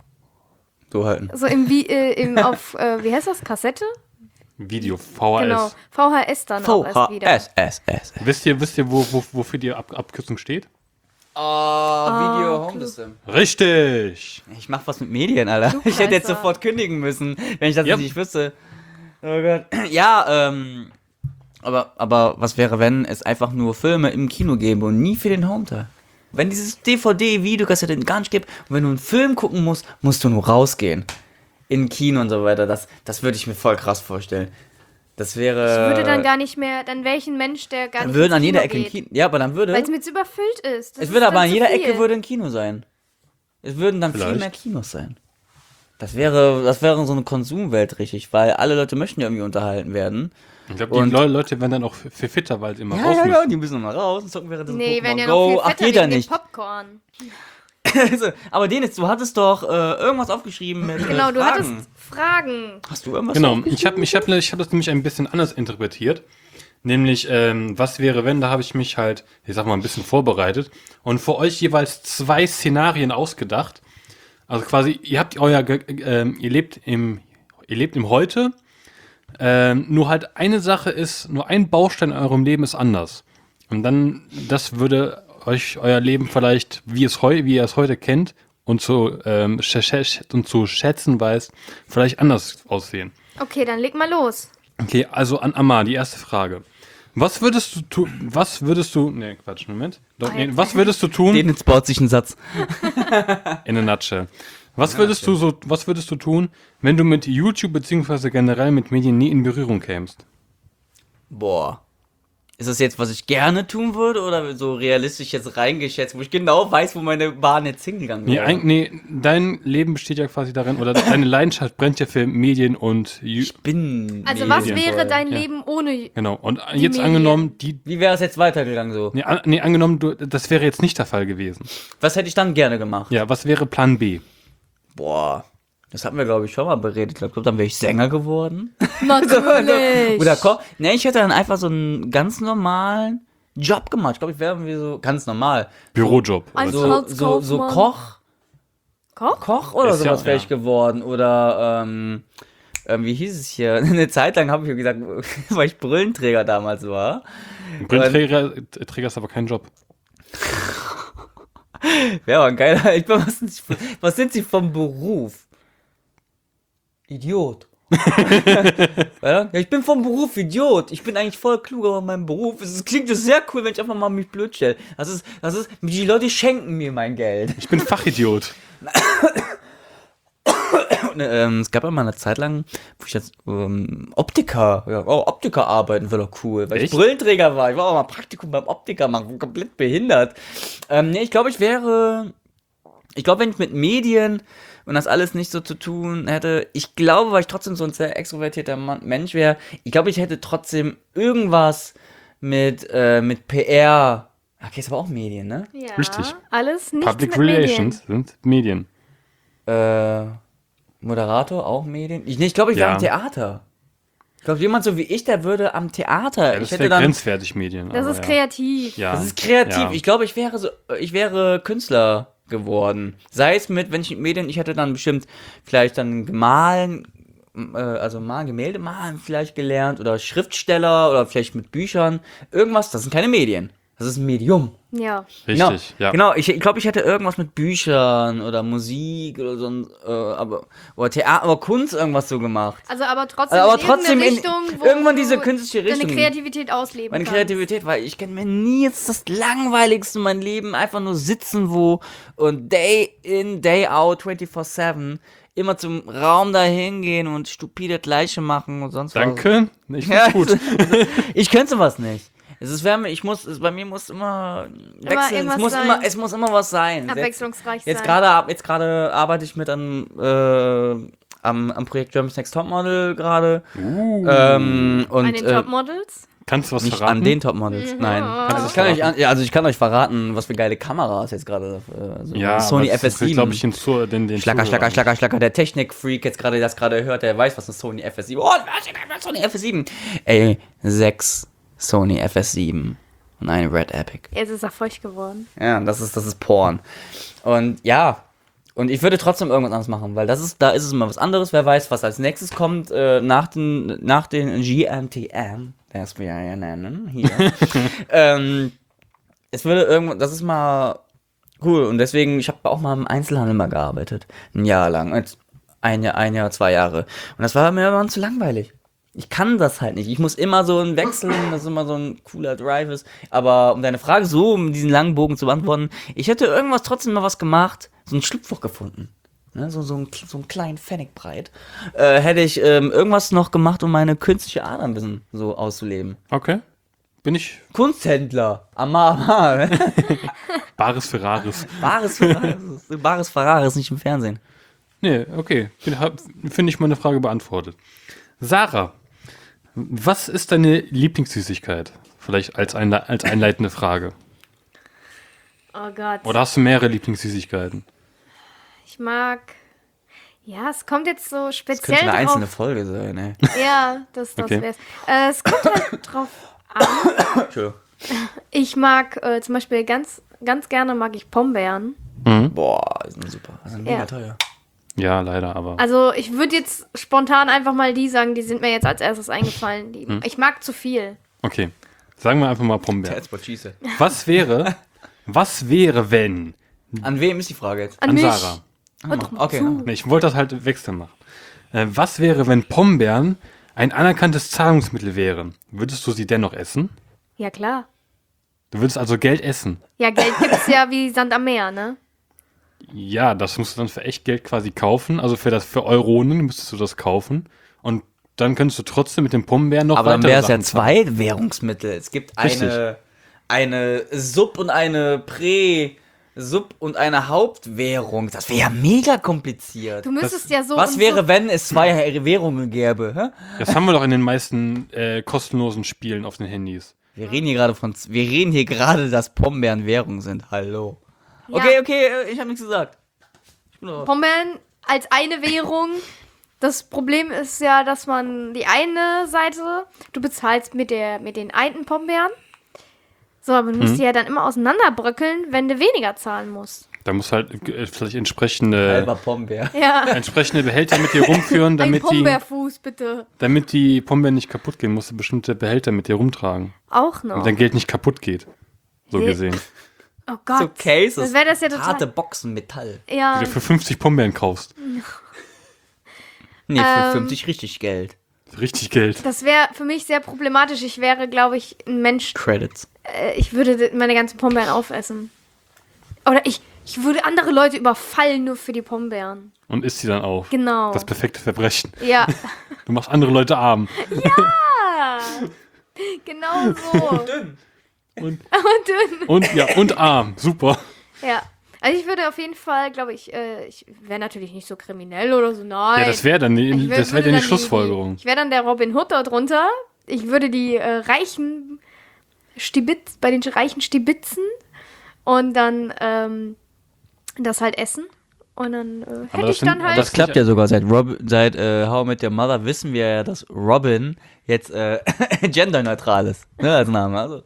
So halten. so im, wie, äh, im auf, äh, wie heißt das, Kassette? Video, V H S. Genau, V H S dann auch erst wieder. S, S, S. Wisst ihr, wisst ihr, wo, wo, wofür die Ab Abkürzung steht? Oh, Video cool. Home System. Richtig! Ich mach was mit Medien, Alter. Ich hätte jetzt Scheiße. sofort kündigen müssen, wenn ich das Yep. nicht wüsste. Oh Gott. Ja, ähm. Aber, aber was wäre, wenn es einfach nur Filme im Kino gäbe und nie für den Home-Teil? Wenn dieses D V D-Videokassette gar nicht gibt und wenn du einen Film gucken musst, musst du nur rausgehen. In Kino und so weiter. Das, das würde ich mir voll krass vorstellen. Das wäre. Ich würde dann gar nicht mehr, dann wäre ich ein Mensch, der gar Dann nicht würden ins an jeder Kino Ecke ein geht, Kino. Ja, aber dann würde. weil es mir zu überfüllt ist. Das Es ist würde aber dann an zu jeder viel. Ecke würde ein Kino sein. Es würden dann viel Vielleicht. mehr Kinos sein. Das wäre, das wäre so eine Konsumwelt richtig, weil alle Leute möchten ja irgendwie unterhalten werden. Ich glaube, die Und- Le Leute werden dann auch f- für fitter, weil sie immer Ja, raus ja, müssen. ja, die müssen noch mal raus und zocken wäre das Nee, die werden Pokémon ja Go. noch viel Ach, fetter geht ja wegen dem nicht. Popcorn. Also, aber Dennis, du hattest doch äh, irgendwas aufgeschrieben mit Genau, äh, du Fragen. hattest Fragen. Hast du irgendwas Genau, aufgeschrieben? ich habe ich hab, ich hab das nämlich ein bisschen anders interpretiert. Nämlich, ähm, was wäre, wenn, da habe ich mich halt, ich sag mal, ein bisschen vorbereitet und für euch jeweils zwei Szenarien ausgedacht. Also quasi, ihr habt euer, ge- ähm, ihr lebt im, ihr lebt im Heute, ähm, nur halt eine Sache ist, nur ein Baustein in eurem Leben ist anders. Und dann, das würde euch euer Leben vielleicht, wie es heu, wie ihr es heute kennt und zu, ähm, sch- sch- und zu schätzen weiß, vielleicht anders aussehen. Okay, dann leg mal los. Okay, also an Amar, die erste Frage. Was würdest du tun, was würdest du, nee, Quatsch, Moment. Doch, nee, was würdest du tun, Dennis baut sich einen Satz. in a nutshell, was würdest du so, was würdest du tun, wenn du mit YouTube beziehungsweise generell mit Medien nie in Berührung kämst? Boah. ist das jetzt, was ich gerne tun würde oder so realistisch jetzt reingeschätzt, wo ich genau weiß, wo meine Bahn jetzt hingegangen Nee, wäre? ein, nee, dein Leben besteht ja quasi darin, oder deine Leidenschaft brennt ja für Medien und Ju- Ich bin Also was medienvoll. wäre dein ja. Leben ohne... genau. Und Die jetzt Medien. angenommen, die Wie wäre es jetzt weitergegangen so? nee, an, nee, angenommen, du, das wäre jetzt nicht der Fall gewesen. Was hätte ich dann gerne gemacht? Ja, was wäre Plan B? Boah, das hatten wir, glaube ich, schon mal beredet. Ich glaube, dann wäre ich Sänger geworden. Natürlich. Oder Koch. Ne, ich hätte dann einfach so einen ganz normalen Job gemacht. Ich glaube, ich wäre irgendwie so ganz normal. Bürojob. Ein- So, Als so, so Kaufmann. Koch. Koch? Koch oder Ist ja- sowas wäre ja. ich geworden. Oder, ähm, ähm, wie hieß es hier? Eine Zeit lang habe ich gesagt, weil ich Brillenträger damals war. Brillenträger Träger ist aber kein Job. Wäre aber ein geiler. Ich bin, was, sind Sie, was sind Sie vom Beruf? Idiot. Ja, ich bin vom Beruf Idiot. Ich bin eigentlich voll klug, aber mein Beruf. Es klingt das sehr cool, wenn ich einfach mal mich blöd stelle. Das ist, das ist, die Leute schenken mir mein Geld. Ich bin Fachidiot. Und, ähm, es gab ja mal eine Zeit lang, wo ich jetzt ähm, Optiker, ja, oh, Optiker arbeiten wäre doch cool, weil Echt? ich Brillenträger war. Ich war auch mal Praktikum beim Optiker machen, komplett behindert. Ähm, nee, ich glaube, ich wäre, ich glaube, wenn ich mit Medien und das alles nicht so zu tun hätte, ich glaube, weil ich trotzdem so ein sehr extrovertierter Mann, Mensch wäre, ich glaube, ich hätte trotzdem irgendwas mit, äh, mit P R. Okay, ist aber auch Medien, ne? Ja, Richtig. alles nicht Public mit Relations sind Medien. Äh, Moderator, auch Medien? Ich, nee, ich glaube, ich wäre Ja. am Theater. Ich glaube, jemand so wie ich, der würde am Theater. Ja, ich das hätte wäre dann. grenzwertig Medien. Das aber ist ja. kreativ. Ja. Das ist kreativ. Ja. Ich glaube, ich wäre so, ich wäre Künstler geworden. Sei es mit, wenn ich mit Medien, ich hätte dann bestimmt vielleicht dann gemahlen, äh, also mal Gemälde malen vielleicht gelernt oder Schriftsteller oder vielleicht mit Büchern. Irgendwas, das sind keine Medien. Das ist ein Medium. Ja. Richtig, genau, ja. Genau, ich, ich glaube, ich hätte irgendwas mit Büchern oder Musik oder so, ein, äh, aber, oder Theater, aber Kunst irgendwas so gemacht. Also aber trotzdem, Aber in trotzdem in- irgendeine Richtung, wo irgendwann du diese künstliche deine Richtung. Kreativität ausleben Meine kannst. Kreativität, weil ich kann mir nie jetzt das langweiligste in meinem Leben einfach nur sitzen, wo und day in, day out, vierundzwanzig sieben immer zum Raum da hingehen und stupide Gleiche machen und sonst Danke. Ich was. find's gut. Ich könnte sowas nicht. Es ist wärme, ich muss, es, bei mir muss immer wechseln, es irgendwas muss sein. immer, es muss immer was sein. Jetzt- Abwechslungsreich Jetzt sein. gerade, jetzt gerade arbeite ich mit einem, äh, am, am Projekt Germany's Next Topmodel gerade. Uh. Ähm, und An den äh, Topmodels? Kannst du was nicht verraten? an den Topmodels, nein. Kannst Also du ich, kann euch, verraten? an- ja, also ich kann euch verraten, was für geile Kameras jetzt gerade. Äh, so Ja, Sony aber F S das sieben. glaube ich, den, Zu- den, den Schlacker, Schlacker, Zuhörern. Schlacker, Schlacker. Der Technik-Freak jetzt gerade das gerade hört, der weiß, was eine Sony F S sieben. Oh, was ist eine Sony F S sieben? Ey, sechs Sony F S sieben und eine Red Epic. Jetzt ist er feucht geworden. Ja, das ist, das ist Porn. Und ja, und ich würde trotzdem irgendwas anderes machen, weil das ist, da ist es immer was anderes. Wer weiß, was als nächstes kommt, äh, nach den, nach den G M T M, das wir ja nennen, hier. ähm, es würde irgendwo, das ist mal cool. Und deswegen, ich habe auch mal im Einzelhandel mal gearbeitet. Ein Jahr lang. Jetzt Ein Jahr, ein Jahr, zwei Jahre. Und das war mir immer zu langweilig. Ich kann das halt nicht. Ich muss immer so ein Wechseln, dass immer so ein cooler Drive ist. Aber um deine Frage so, um diesen langen Bogen zu beantworten, ich hätte irgendwas trotzdem noch was gemacht, so ein Schlupfloch gefunden. Ne, so, so, ein, so einen kleinen Pfennigbreit. Äh, hätte ich ähm, irgendwas noch gemacht, um meine künstliche Ader ein bisschen so auszuleben. Okay. Bin ich Kunsthändler. Amar. Bares Ferraris. Bares Ferraris. Bares Ferraris, nicht im Fernsehen. Nee, okay. Finde ich meine Frage beantwortet. Sarah, was ist deine Lieblingssüßigkeit? Vielleicht als, einle als einleitende Frage. Oh Gott. Oder hast du mehrere Lieblingssüßigkeiten? Ich mag. Ja, es kommt jetzt so Das speziell könnte eine drauf. einzelne Folge sein, ey. Ja, das, das Okay. wär's. Äh, es kommt halt drauf an. Entschuldigung. Ich mag äh, zum Beispiel ganz, ganz gerne mag ich Pombeeren. Boah, die sind super. Die sind mega Ja. teuer. Ja, leider, aber. Also ich würde jetzt spontan einfach mal die sagen, die sind mir jetzt als erstes eingefallen. Die, Ich mag zu viel. Okay. Sagen wir einfach mal Pombeeren. That's what she said. Was wäre, was wäre, wenn? An wem ist die Frage jetzt? An, An mich. Sarah. Und Okay. zu. Nee, ich wollte das halt wechseln machen. Äh, was wäre, wenn Pombeeren ein anerkanntes Zahlungsmittel wären? Würdest du sie dennoch essen? Ja, klar. Du würdest also Geld essen. Ja, Geld gibt's ja wie Sand am Meer, ne? Ja, das musst du dann für echt Geld quasi kaufen. Also für das für Euronen müsstest du das kaufen. Und dann könntest du trotzdem mit dem Pombeeren noch Aber dann weitere wäre es ja Sachen zwei Währungsmittel. Es gibt Richtig. eine, eine Sub- und eine Prä- Sub- und eine Hauptwährung. Das wäre ja mega kompliziert. Du müsstest ja so Was und wäre, so. wenn es zwei Währungen gäbe? Hä? Das haben wir doch in den meisten äh, kostenlosen Spielen auf den Handys. Wir reden hier gerade von, wir reden hier gerade, dass Pombeeren Währung sind. Hallo. Ja. Okay, okay, äh, ich habe nichts gesagt. Ich bin doch- Pombeeren als eine Währung. Das Problem ist ja, dass man die eine Seite, du bezahlst mit, der, mit den einen Pombeeren. So, aber du musst Mhm. die ja dann immer auseinanderbröckeln, wenn du weniger zahlen musst. Da musst halt äh, vielleicht entsprechende, Halber Pombeer. Ja, entsprechende Behälter mit dir rumführen, ein damit die, Pombeerfuß bitte. damit die Pombeeren nicht kaputt gehen, musst du bestimmte Behälter mit dir rumtragen. Auch noch. Damit dein Geld nicht kaputt geht. So Nee. gesehen. Oh Gott. So Cases. Das wäre das ja total. Harte Boxen Metall. Ja, Die du für fünfzig Pombeeren kaufst. Nee, für Ähm. fünfzig richtig Geld. Richtig Geld. das wäre für mich sehr problematisch. Ich wäre, glaube ich, ein Mensch. Credits. Äh, ich würde meine ganzen Pombeeren aufessen. Oder ich, ich würde andere Leute überfallen nur für die Pombeeren. Und isst sie dann auf. Genau. Das perfekte Verbrechen. Ja. Du machst andere Leute arm. Ja. Genau so. Und, Und dünn. und, ja, und arm. Super. Ja. Also ich würde auf jeden Fall, glaube ich, äh, ich wäre natürlich nicht so kriminell oder so, nein. Ja, das wäre dann die, Ich wär- das wär würde dann die dann Schlussfolgerung. Ich wäre dann der Robin Hood da drunter. Ich würde die äh, Reichen Stibitz, bei den reichen Stibitzen und dann ähm, das halt essen. Und dann äh, hätte das ich sind- dann aber halt. Das klappt ja sogar seit Rob, seit äh, How I Met Your Mother wissen wir ja, dass Robin jetzt äh, genderneutral ist. Ne, als Name. Also.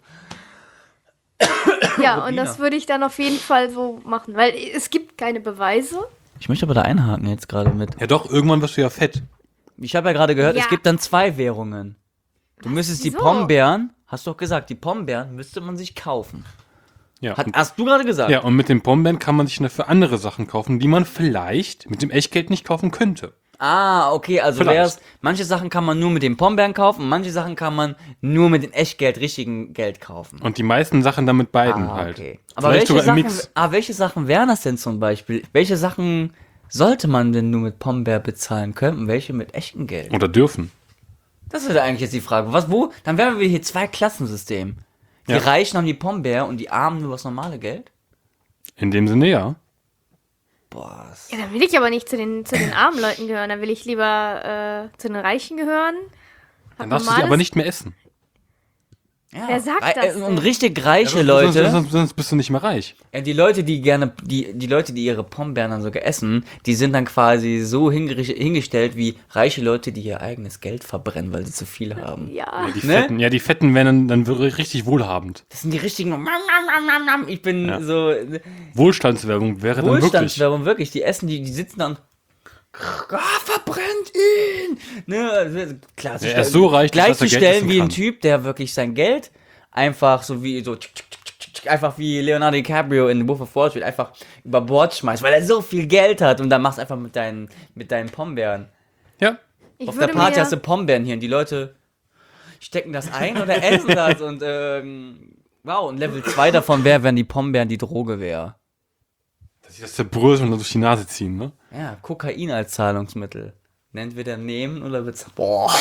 ja, und Robina. das würde ich dann auf jeden Fall so machen, weil es gibt keine Beweise. Ich möchte aber da einhaken jetzt gerade mit. Ja doch, irgendwann wirst du ja fett. Ich habe ja gerade gehört, Ja. es gibt dann zwei Währungen. Du müsstest die Wieso? Pombeeren, hast du doch gesagt, die Pombeeren müsste man sich kaufen. Ja. Hat, und, hast du gerade gesagt? ja, und mit den Pombeeren kann man sich dafür andere Sachen kaufen, die man vielleicht mit dem Echtgeld nicht kaufen könnte. Ah, okay, also Vielleicht. wär's, manche Sachen kann man nur mit den Pombeeren kaufen, manche Sachen kann man nur mit dem Echtgeld, richtigen Geld kaufen. Und die meisten Sachen dann mit beiden Ah, halt. okay. Aber Vielleicht welche sogar im Sachen, Mix. ah, welche Sachen wären das denn zum Beispiel? Welche Sachen sollte man denn nur mit Pombeer bezahlen können und welche mit echtem Geld? Oder dürfen. Das ist ja eigentlich jetzt die Frage. Was, wo? Dann wären wir hier zwei Klassensystem. Die Ja. Reichen haben die Pombeer und die Armen nur das normale Geld? In dem Sinne ja. Boah. das- Ja, dann will ich aber nicht zu den, zu den armen Leuten gehören. Dann will ich lieber äh, zu den Reichen gehören. Hab Dann darfst du sie normales- aber nicht mehr essen. Ja. Wer sagt Rei- das äh, Und denn? richtig reiche Sonst, Leute, sonst, sonst bist du nicht mehr reich. ja, die Leute, die gerne, die, die Leute, die ihre Pombeeren dann sogar essen, die sind dann quasi so hingericht- hingestellt wie reiche Leute, die ihr eigenes Geld verbrennen, weil sie zu viel haben. Ja. Die Ne? Fetten, ja, die Fetten werden dann, dann wirklich richtig wohlhabend. Das sind die richtigen. Ich bin Ja. so. Wohlstandswerbung wäre dann wirklich. Wohlstandswerbung, wirklich. Die essen, die, die sitzen dann. Ah, verbrennt ihn! Ne, klassisch. Ja, er ist so reich, dass er Geld gleichzustellen essen wie ein kann. Typ, der wirklich sein Geld einfach so wie so einfach wie Leonardo DiCaprio in The Wolf of Wall Street einfach über Bord schmeißt, weil er so viel Geld hat und dann machst du einfach mit deinen mit deinen Pombeeren. Ja. Ich Auf der würde Party mir, hast du Pombeeren hier und die Leute stecken das ein oder essen das und ähm, wow, und Level zwei davon wäre, wenn die Pombeeren die Droge wäre. Dass sie das zerbröseln und dann durch die Nase ziehen, ne? Ja, Kokain als Zahlungsmittel. Nennt wir dann nehmen oder bezahlen? Boah.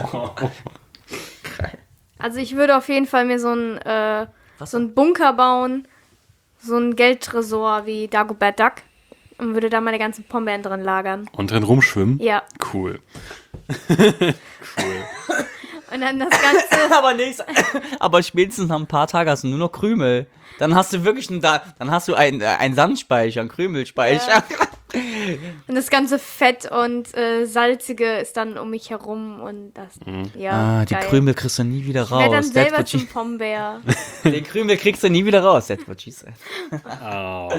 also ich würde auf jeden Fall mir so ein äh, Was? so einen Bunker bauen, so ein Geldtresor wie Dagobert Duck und würde da meine ganzen Pombeeren drin lagern. Und drin rumschwimmen. Ja. Cool. Und dann das Ganze. aber nicht. Aber spätestens nach ein paar Tagen hast du nur noch Krümel. Dann hast du wirklich einen, da, dann hast du einen, äh, einen Sandspeicher, einen Krümelspeicher. Und das ganze Fett und äh, Salzige ist dann um mich herum und das. Ja. Ah, die geil. Krümel kriegst du nie wieder Ich werde dann raus. That's selber what she, zum Pombeer. den Krümel kriegst du nie wieder raus. That's what she said. Oh.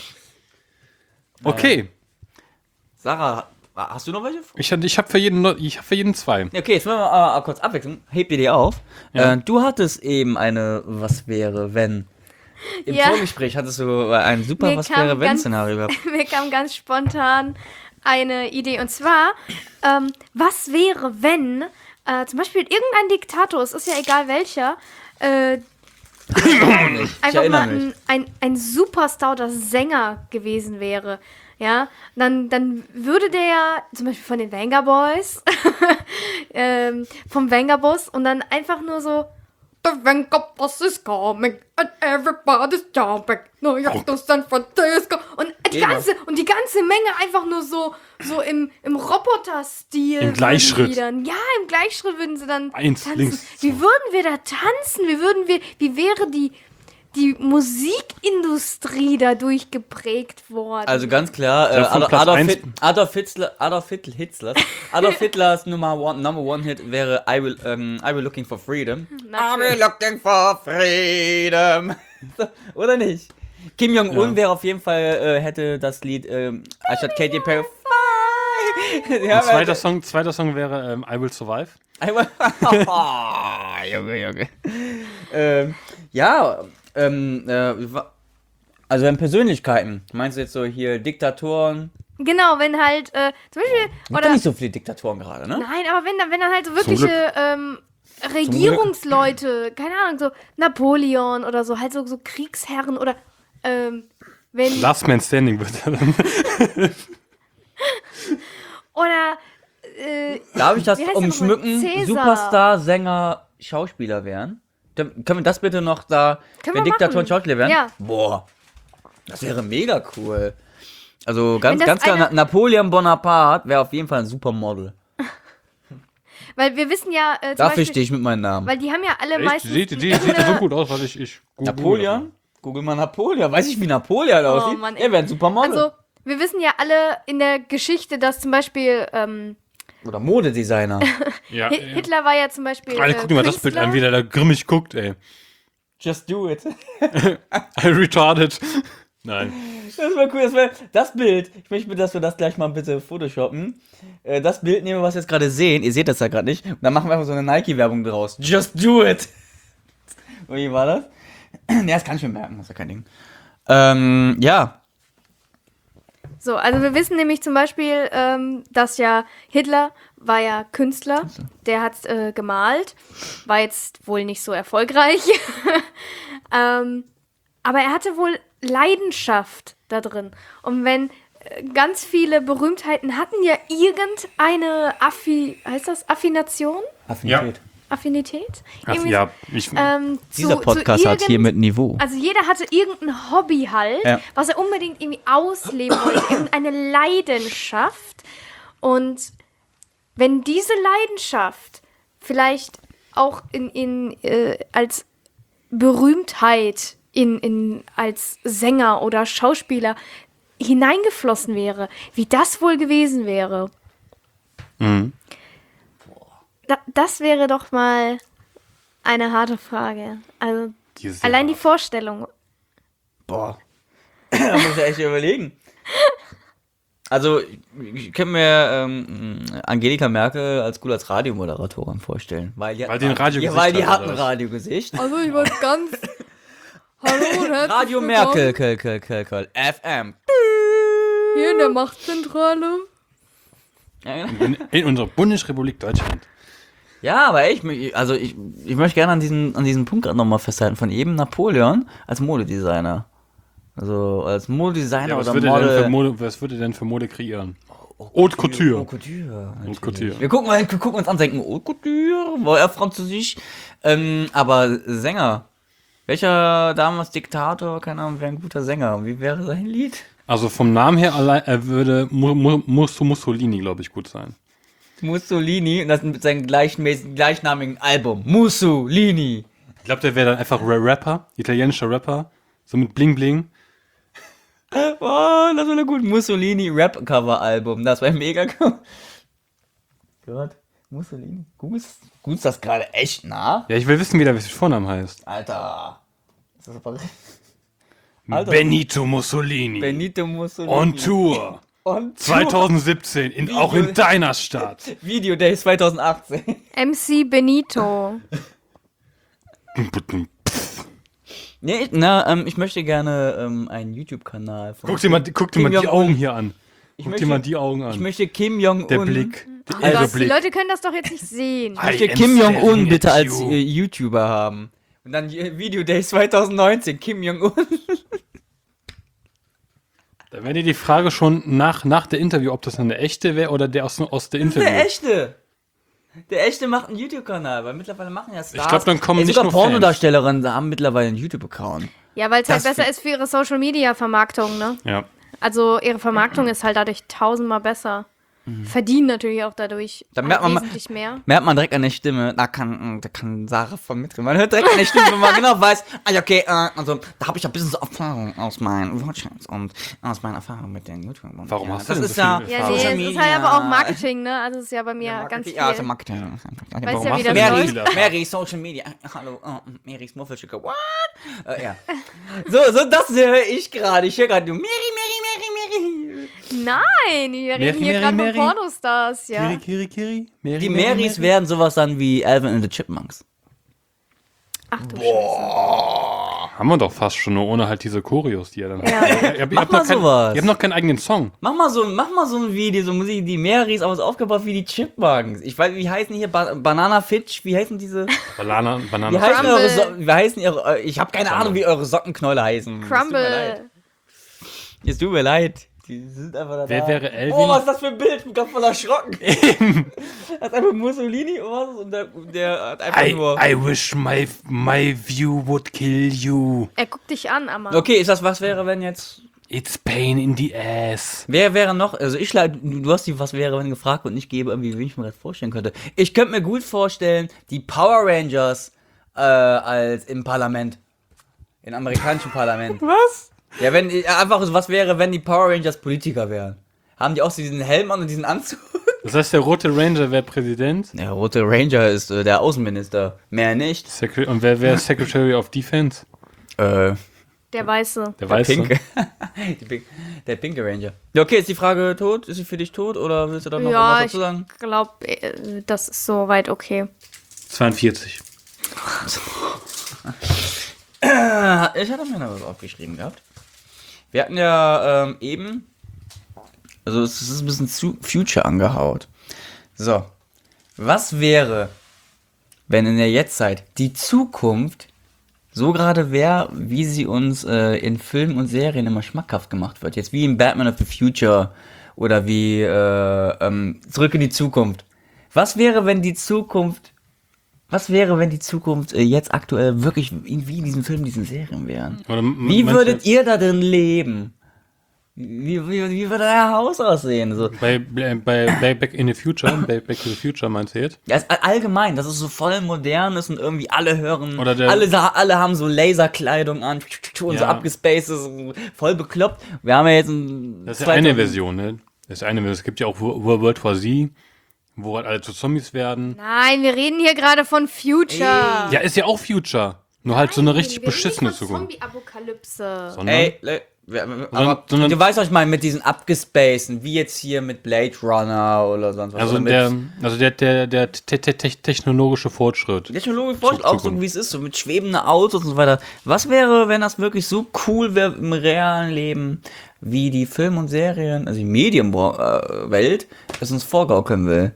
Okay. Sarah, hast du noch welche? Ich, hatte- ich habe für, jeden noch- ich hab für jeden zwei. Okay, jetzt wollen wir mal äh, kurz abwechseln. Heb dir die auf. Ja. Äh, du hattest eben eine Was wäre, wenn. Im Ja. Vorgespräch hattest du ein super Mir Was kam wäre, wenn ganz- Szenario gehabt. Mir kam ganz spontan eine Idee und zwar, ähm, was wäre, wenn äh, zum Beispiel irgendein Diktator, es ist ja egal welcher, äh, Ich einfach erinnere mal mich. ein, ein, ein Superstar oder Sänger gewesen wäre. ja, dann, dann würde der ja zum Beispiel von den Venga Boys, ähm, vom Venga Boss und dann einfach nur so The Venga Boss is coming and everybody's jumping. New York to San Francisco. Und die Genau. ganze, und die ganze Menge einfach nur so, so im, im Roboter-Stil. Im Gleichschritt. würden die Dann, ja, im Gleichschritt würden sie dann Eins, tanzen. links, Wie zwei. würden wir da tanzen? Wie würden wir, wie wäre die, die Musikindustrie dadurch geprägt worden? Also ganz klar, äh, Ja, von Adolf, Platz Adolf, eins- Hit, Adolf Hitler, Adolf Hitler, Hitler, Adolf Hitlers Nummer one, Number One Hit wäre I will, ähm, I will looking for freedom. I will looking for freedom. So, oder nicht? Kim Jong-un Ja. wäre auf jeden Fall, äh, hätte das Lied, ähm, anstatt Katy Perry. Ja, Ein zweiter Song, zweiter Song wäre ähm, I Will Survive. I will, oh, Junge, Junge. Ähm, ja, ähm, äh, wa- also wenn Persönlichkeiten, meinst du jetzt so hier Diktatoren? Genau, wenn halt, äh, zum Beispiel, Gibt ja oder, nicht so viele Diktatoren gerade, ne? nein, aber wenn dann, wenn dann halt so Glück. wirkliche, ähm, Regierungsleute, keine Ahnung, so Napoleon oder so, halt so, so Kriegsherren oder, ähm, wenn, Last Man Standing wird er dann. oder, äh, Darf ich das Wie heißt der umschmücken? nochmal? Cäsar. Superstar, Sänger, Schauspieler wären? Dann können wir das bitte noch da, Können wenn wir Diktatoren machen. Schauspieler wären? Ja. Boah, das wäre mega cool. Also ganz, das ganz klar, eine- Na- Napoleon Bonaparte wäre auf jeden Fall ein Supermodel. weil wir wissen ja, äh, zum Dafür Beispiel, stehe ich mit meinem Namen. weil die haben ja alle Echt? meistens Sieht, sieht, sieht so irgendeine- gut aus, was ich. ich google Napoleon? Google mal Napoleon. Weiß ich, wie Napoleon aussieht? Oh Mann, ey. Er wäre ein Supermodel. Also, wir wissen ja alle in der Geschichte, dass zum Beispiel, ähm, Oder Modedesigner. Ja, Hi- ja. Hitler war ja zum Beispiel, Alter, äh, guck dir mal das Bild Künstler. an, wie der da grimmig guckt, ey. Just do it. I retarded. Nein. Das wäre cool. Das, wär, das Bild, ich möchte, dass wir das gleich mal bitte photoshoppen. Äh, das Bild nehmen wir, was wir jetzt gerade sehen. Ihr seht das ja gerade nicht. Und dann machen wir einfach so eine Nike-Werbung draus. Just do it. Und wie war das? Ja, das kann ich mir merken. Das ist ja kein Ding. Ähm, ja. So, also wir wissen nämlich zum Beispiel, ähm, dass ja Hitler war ja Künstler, der hat äh, gemalt, war jetzt wohl nicht so erfolgreich, ähm, aber er hatte wohl Leidenschaft da drin. Und wenn äh, ganz viele Berühmtheiten hatten ja irgendeine Affi, heißt das Affination? Affinität. Affinität? Ach, Irgendwie ja, ich, ähm, Dieser zu- Podcast zu hat hier mit Niveau. Also jeder hatte irgendein Hobby halt, Ja. was er unbedingt irgendwie ausleben wollte, irgendeine Leidenschaft. Und wenn diese Leidenschaft vielleicht auch in, in äh, als Berühmtheit in, in als Sänger oder Schauspieler hineingeflossen wäre, wie das wohl gewesen wäre. Mhm. Da, das wäre doch mal eine harte Frage. Also Die ist allein ja- die Vorstellung. Boah. Da muss ich echt überlegen. Also, ich kann mir ähm, Angelika Merkel als gut als Radiomoderatorin vorstellen. Weil die, Weil die ein Radiogesicht ja, weil die hat, hat oder ein was? Radiogesicht. Also ich wollte ganz. Hallo und herzlich Radio willkommen Merkel, Köl, Köl, Köl, Köl, F M. hier in der Machtzentrale. Ja, genau. In, in unserer Bundesrepublik Deutschland. Ja, aber ich, mö- also ich, ich möchte gerne an diesen, an diesen Punkt gerade nochmal festhalten, von eben Napoleon als Modedesigner. Also als Modedesigner Ja, was, oder würde denn für Model. Mode, was würde denn für Mode kreieren? Haute Couture. Haute Couture. natürlich. Couture. Wir gucken, wir gucken uns an und denken, Haute Couture, war er französisch. Ähm, aber Sänger. Welcher damals Diktator, keine Ahnung, wäre ein guter Sänger? Wie wäre sein Lied? Also vom Namen her allein, er würde Mu- Mu- Mus- Mussolini, glaube ich, gut sein. Mussolini, und das mit seinem gleichmäßigen, gleichnamigen Album. Mussolini. Ich glaube, der wäre dann einfach Ra- Rapper, italienischer Rapper, so mit Bling Bling. Oh, das wäre gut. Mussolini Rap-Cover-Album. Das wäre mega cool. Gott, Mussolini. Googelst googelst das gerade echt nach? Ja, ich will wissen, wie der wie der Vorname heißt. Alter. Ist das aber Alter. Benito Mussolini. Benito Mussolini. On Tour. On Tour. zwanzig siebzehn, in, auch in deiner Stadt. Video Days zwanzig achtzehn. M C Benito. Nee, na, ähm, ich möchte gerne ähm, einen YouTube-Kanal von. Guck dir mal, guck dir Kim mal die Jong-un. Augen hier an. Guck möchte- dir mal die Augen an. Ich möchte Kim Jong-un. der Blick. Der Oh irre Gott, die Blick. Leute können das doch jetzt nicht sehen. Ich möchte I am Kim Jong-un staring bitte at als you. äh, YouTuber haben. Und dann äh, Video Days zwanzig neunzehn, Kim Jong-un. Da wäre dir die Frage schon nach, nach der Interview, ob das eine echte wäre oder der aus, aus der Interview. Der echte. Der echte macht einen YouTube-Kanal, weil mittlerweile machen ja Stars. Ich glaube, dann kommen Ey, nicht sogar nur Pornodarstellerinnen haben mittlerweile einen YouTube-Account. Ja, weil es halt Das besser fi- ist für ihre Social-Media-Vermarktung, ne? Ja. Also ihre Vermarktung ist halt dadurch tausendmal besser. Verdienen natürlich auch dadurch Da halt merkt man mal- wesentlich mehr. Merkt man direkt an der Stimme, da kann, da kann Sarah von mitreden. Man hört direkt an der Stimme, wenn man genau weiß, ah, ja, okay, äh, also da habe ich ja Business-Erfahrung aus meinen Wortschatz und aus meinen Erfahrungen mit den YouTubern. Warum ja, hast du das denn ist so ja, viel Ja, Erfahrung? nee, Social es ist Media. halt aber auch Marketing, ne? Also es ist ja bei mir Ja, ganz Marketing, viel. ja, also Marketing. Weißt Warum ja, machst wie du das Marys, läuft? Mary, Social Media. Hallo, oh, Marys Muffelschicke. What? Äh, ja. So, so das höre ich gerade. Ich höre gerade nur Mary, Mary, Mary, Mary. Nein, wir reden Mary, hier Mary, gerade von Mary. Pornostars, ja. Kiri, Kiri, Kiri. Mary, Die Mary, Marys Mary. werden sowas dann wie Alvin and the Chipmunks. Ach du Scheiße. Haben wir doch fast schon, nur ohne halt diese Choreos, die er dann Ja. hat. Ihr, ihr, Mach habt mal noch kein, sowas. ihr habt noch keinen eigenen Song. Mach mal so, mach mal so ein Video, so Musik, die Marys, aber so aufgebaut wie die Chipmunks. Ich weiß, wie heißen hier ba Banana Fitch? Wie heißen diese? Banana, Wie Banana. heißen Crumble. eure so wie heißen ihre, ich habe keine Crumble. Ahnung, wie eure Sockenknäule heißen. Es tut mir leid. Crumble. Es tut mir leid. Die sind einfach da. Wer wäre Elvin? Oh, was ist das für ein Bild? Ich bin gerade voll erschrocken. Das ist einfach Mussolini und was? Und der, der hat einfach I, nur. I wish my, my view would kill you. Er guckt dich an, Amma. Okay, ist das was wäre, wenn jetzt. It's pain in the ass. Wer wäre noch, also ich schlage, du hast die was wäre, wenn gefragt und ich gebe irgendwie, wie ich mir das vorstellen könnte. Ich könnte mir gut vorstellen, die Power Rangers äh, als im Parlament. Im amerikanischen Parlament. Was? Ja, wenn, einfach so, was wäre, wenn die Power Rangers Politiker wären? Haben die auch so diesen Helm an und diesen Anzug? Das heißt, der rote Ranger wäre Präsident Der rote Ranger ist äh, der Außenminister. Mehr nicht. Secre und wer wäre Secretary of Defense? Äh, Der Weiße. Der der Weiße. pinke. Die Pink, der pinke Ranger. Ja, okay, ist die Frage tot? Ist sie für dich tot? Oder willst du da noch Ja, was ich dazu sagen? glaube, das ist soweit okay. zweiundvierzig. Ich hatte mir noch was aufgeschrieben gehabt. Wir hatten ja ähm, eben, also es ist ein bisschen zu Future angehaut. So, was wäre, wenn in der Jetztzeit die Zukunft so gerade wäre, wie sie uns äh, in Filmen und Serien immer schmackhaft gemacht wird? Jetzt wie in Batman of the Future oder wie äh, ähm, Zurück in die Zukunft. Was wäre, wenn die Zukunft Was wäre, wenn die Zukunft äh, jetzt aktuell wirklich wie wie in diesen Filmen, diesen Serien wären? Oder m- Wie meinst würdet du ihr da drin leben? Wie, wie, wie würde euer Haus aussehen? So. Bei, bei, bei Back in the Future, bei Back to the Future meinst du jetzt? Ja, ist all- allgemein, dass es so voll modern ist und irgendwie alle hören, Oder der- alle, sa- alle haben so Laserkleidung an und so Ja. abgespaced, so voll bekloppt. Wir haben ja jetzt ein Das ist ja eine Version, ne? Das ist eine Version. Es gibt ja auch Wo- Wo- World War Z, wo halt alle zu Zombies werden. Nein, wir reden hier gerade von Future. Ja, ist ja auch Future. Nur halt so eine richtig Wir reden beschissene nicht von Zukunft. Zombie-Apokalypse. Sondern Ey, le- wir- aber sondern- du weißt, was ich meine, mit diesen abgespaceden, wie jetzt hier mit Blade Runner oder sonst was. also oder mit der, also der, der, der te te te technologische Fortschritt. Technologisch forscht auch so, Zukunft. wie es ist, so mit schwebenden Autos und so weiter. Was wäre, wenn das wirklich so cool wäre im realen Leben, wie die Film- und Serien, also die Medienwelt, es uns vorgaukeln will?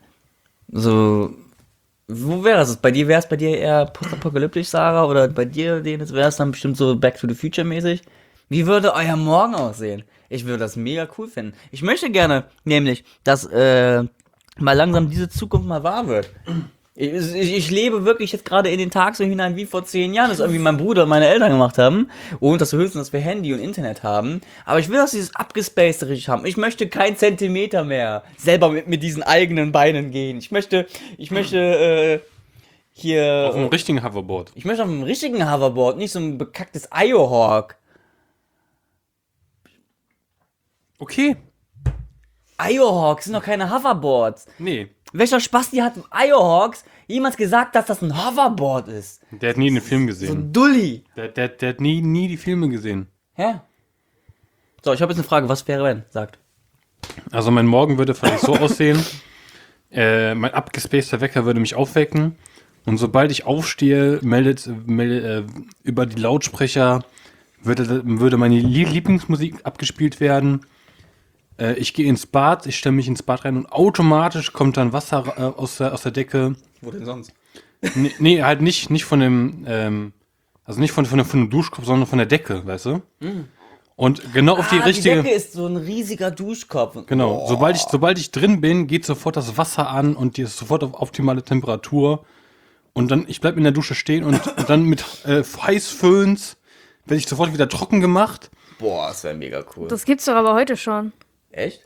So, wo wäre es? Bei dir wäre es bei dir eher postapokalyptisch, Sarah, oder bei dir, Dennis, wäre es dann bestimmt so Back to the Future mäßig? Wie würde euer Morgen aussehen? Ich würde das mega cool finden. Ich möchte gerne, nämlich, dass äh, mal langsam diese Zukunft mal wahr wird. Ich, ich, ich lebe wirklich jetzt gerade in den Tag so hinein wie vor zehn Jahren, das irgendwie mein Bruder und meine Eltern gemacht haben. Und das höchstens, dass wir Handy und Internet haben. Aber ich will, dass sie dieses abgespaced richtig haben. Ich möchte keinen Zentimeter mehr selber mit, mit diesen eigenen Beinen gehen. Ich möchte, ich möchte äh, hier... Auf einem richtigen Hoverboard. Ich möchte auf einem richtigen Hoverboard, nicht so ein bekacktes Iohawk. Okay. Iohawks sind doch keine Hoverboards. Nee. Welcher Spasti hat Iohawks jemals gesagt, dass das ein Hoverboard ist? Der hat nie den Film So gesehen. ein Dulli. Der, der, der hat nie, nie die Filme gesehen. Hä? So, ich habe jetzt eine Frage. Was wäre wenn? Sagt. Also mein Morgen würde vielleicht so aussehen. Äh, mein abgespaceter Wecker würde mich aufwecken. Und sobald ich aufstehe, meldet, meldet äh, über die Lautsprecher würde, würde meine Lie- Lieblingsmusik abgespielt werden. Äh, ich gehe ins Bad, ich stelle mich ins Bad rein und automatisch kommt dann Wasser äh, aus, der, aus der Decke. Wo denn sonst? Nee, nee, halt nicht, nicht von dem, ähm, also nicht von, von, dem- von dem Duschkopf, sondern von der Decke, weißt du? Und genau auf die Ah, richtige. Die Decke ist so ein riesiger Duschkopf. Genau, sobald ich, sobald ich drin bin, geht sofort das Wasser an und die ist sofort auf optimale Temperatur. Und dann, ich bleib in der Dusche stehen und, und dann mit äh, Heißföhns werde ich sofort wieder trocken gemacht. Boah, das wäre mega cool. Das gibt's doch aber heute schon. Echt?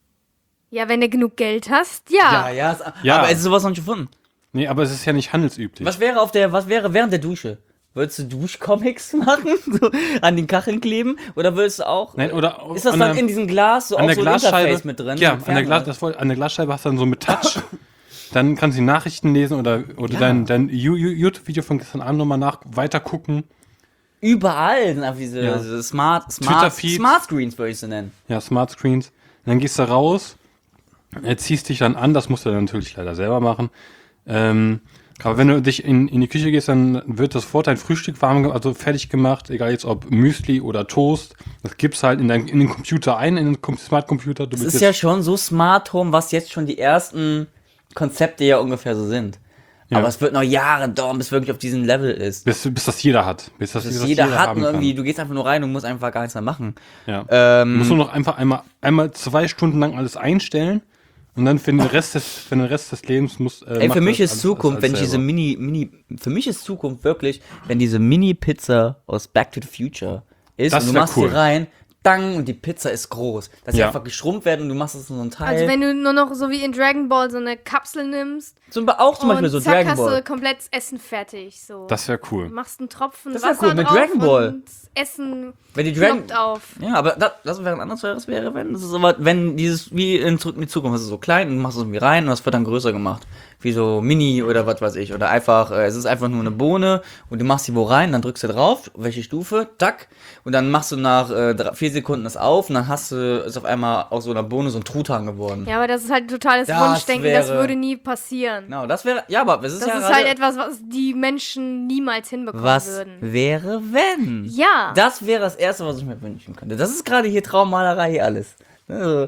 Ja, wenn du genug Geld hast, ja. Ja, ja, es, Ja. aber es ist sowas noch nicht gefunden. Nee, aber es ist ja nicht handelsüblich. Was wäre auf der, was wäre während der Dusche? Würdest du Duschcomics machen? So an den Kacheln kleben? Oder würdest du auch. Nein, oder ist das an dann der- in diesem Glas so an auch der so ein Glasscheibe Interface mit drin? Ja, So an ein der, Glas, Fernseher? das, woll- an der Glasscheibe hast du dann so mit Touch. Dann kannst du die Nachrichten lesen oder, oder Ja. dein, dein You- You- YouTube-Video von gestern Abend nochmal nach weiter gucken. Überall sind einfach diese, Ja. diese Smart, Smart, Twitter-Feeds. Smart Screens, würde ich sie nennen. Ja, Smart Screens. Dann gehst du raus, äh, ziehst dich dann an, das musst du dann natürlich leider selber machen. Ähm, aber wenn du dich in, in die Küche gehst, dann wird das sofort dein Frühstück warm, ge- also fertig gemacht, egal jetzt ob Müsli oder Toast. Das gibt's halt in, dein, in den Computer ein, in den Com- Smart Computer. Du Es willst ist ja schon so Smart Home, was jetzt schon die ersten Konzepte ja ungefähr so sind. Ja. Aber es wird noch Jahre dauern, bis wirklich auf diesem Level ist. bis, bis das jeder hat. Bis das, Bis bis das jeder hat haben und irgendwie, kann. du gehst einfach nur rein und musst einfach gar nichts mehr machen. Ja. Ähm, Du musst nur noch einfach einmal, einmal zwei Stunden lang alles einstellen und dann für den Rest des, für den Rest des Lebens muss. Äh, Ey, macht für mich das ist alles- Zukunft, alles wenn diese selber. Mini, Mini, für mich ist Zukunft wirklich, wenn diese Mini-Pizza aus Back to the Future ist Das und du wär machst cool. sie rein, dang, und die Pizza ist groß. Dass sie Ja. einfach geschrumpft werden und du machst es in so ein Teil. Also wenn du nur noch so wie in Dragon Ball so eine Kapsel nimmst zum, Be- auch zum Beispiel und so zack, Dragon hast du Ball. komplett das Essen fertig. So. Das wäre cool. Machst einen Tropfen Das wär Wasser cool, mit drauf Dragon Ball. und das Essen Wenn die Dragon, ploppt auf. ja, aber das, das wäre ein anderes wäre, das wäre, wenn, das ist aber, wenn dieses, wie in Zurück in die Zukunft, das ist so klein und du machst es irgendwie rein und das wird dann größer gemacht. Wie so Mini oder was weiß ich. Oder einfach, äh, es ist einfach nur eine Bohne und du machst die wo rein, dann drückst du drauf, welche Stufe, tack, und dann machst du nach äh, drei, vier Sekunden das auf und dann hast du, ist auf einmal aus so einer Bohne so ein Truthahn geworden. Ja, aber das ist halt ein totales Das Wunschdenken, das wäre- würde nie passieren. Genau, das wäre, ja, aber es ist Das ja ist gerade, halt etwas, was die Menschen niemals hinbekommen was würden. wäre, wenn? Ja. Das wäre das Erste, was ich mir wünschen könnte. Das ist gerade hier Traummalerei hier alles. Also,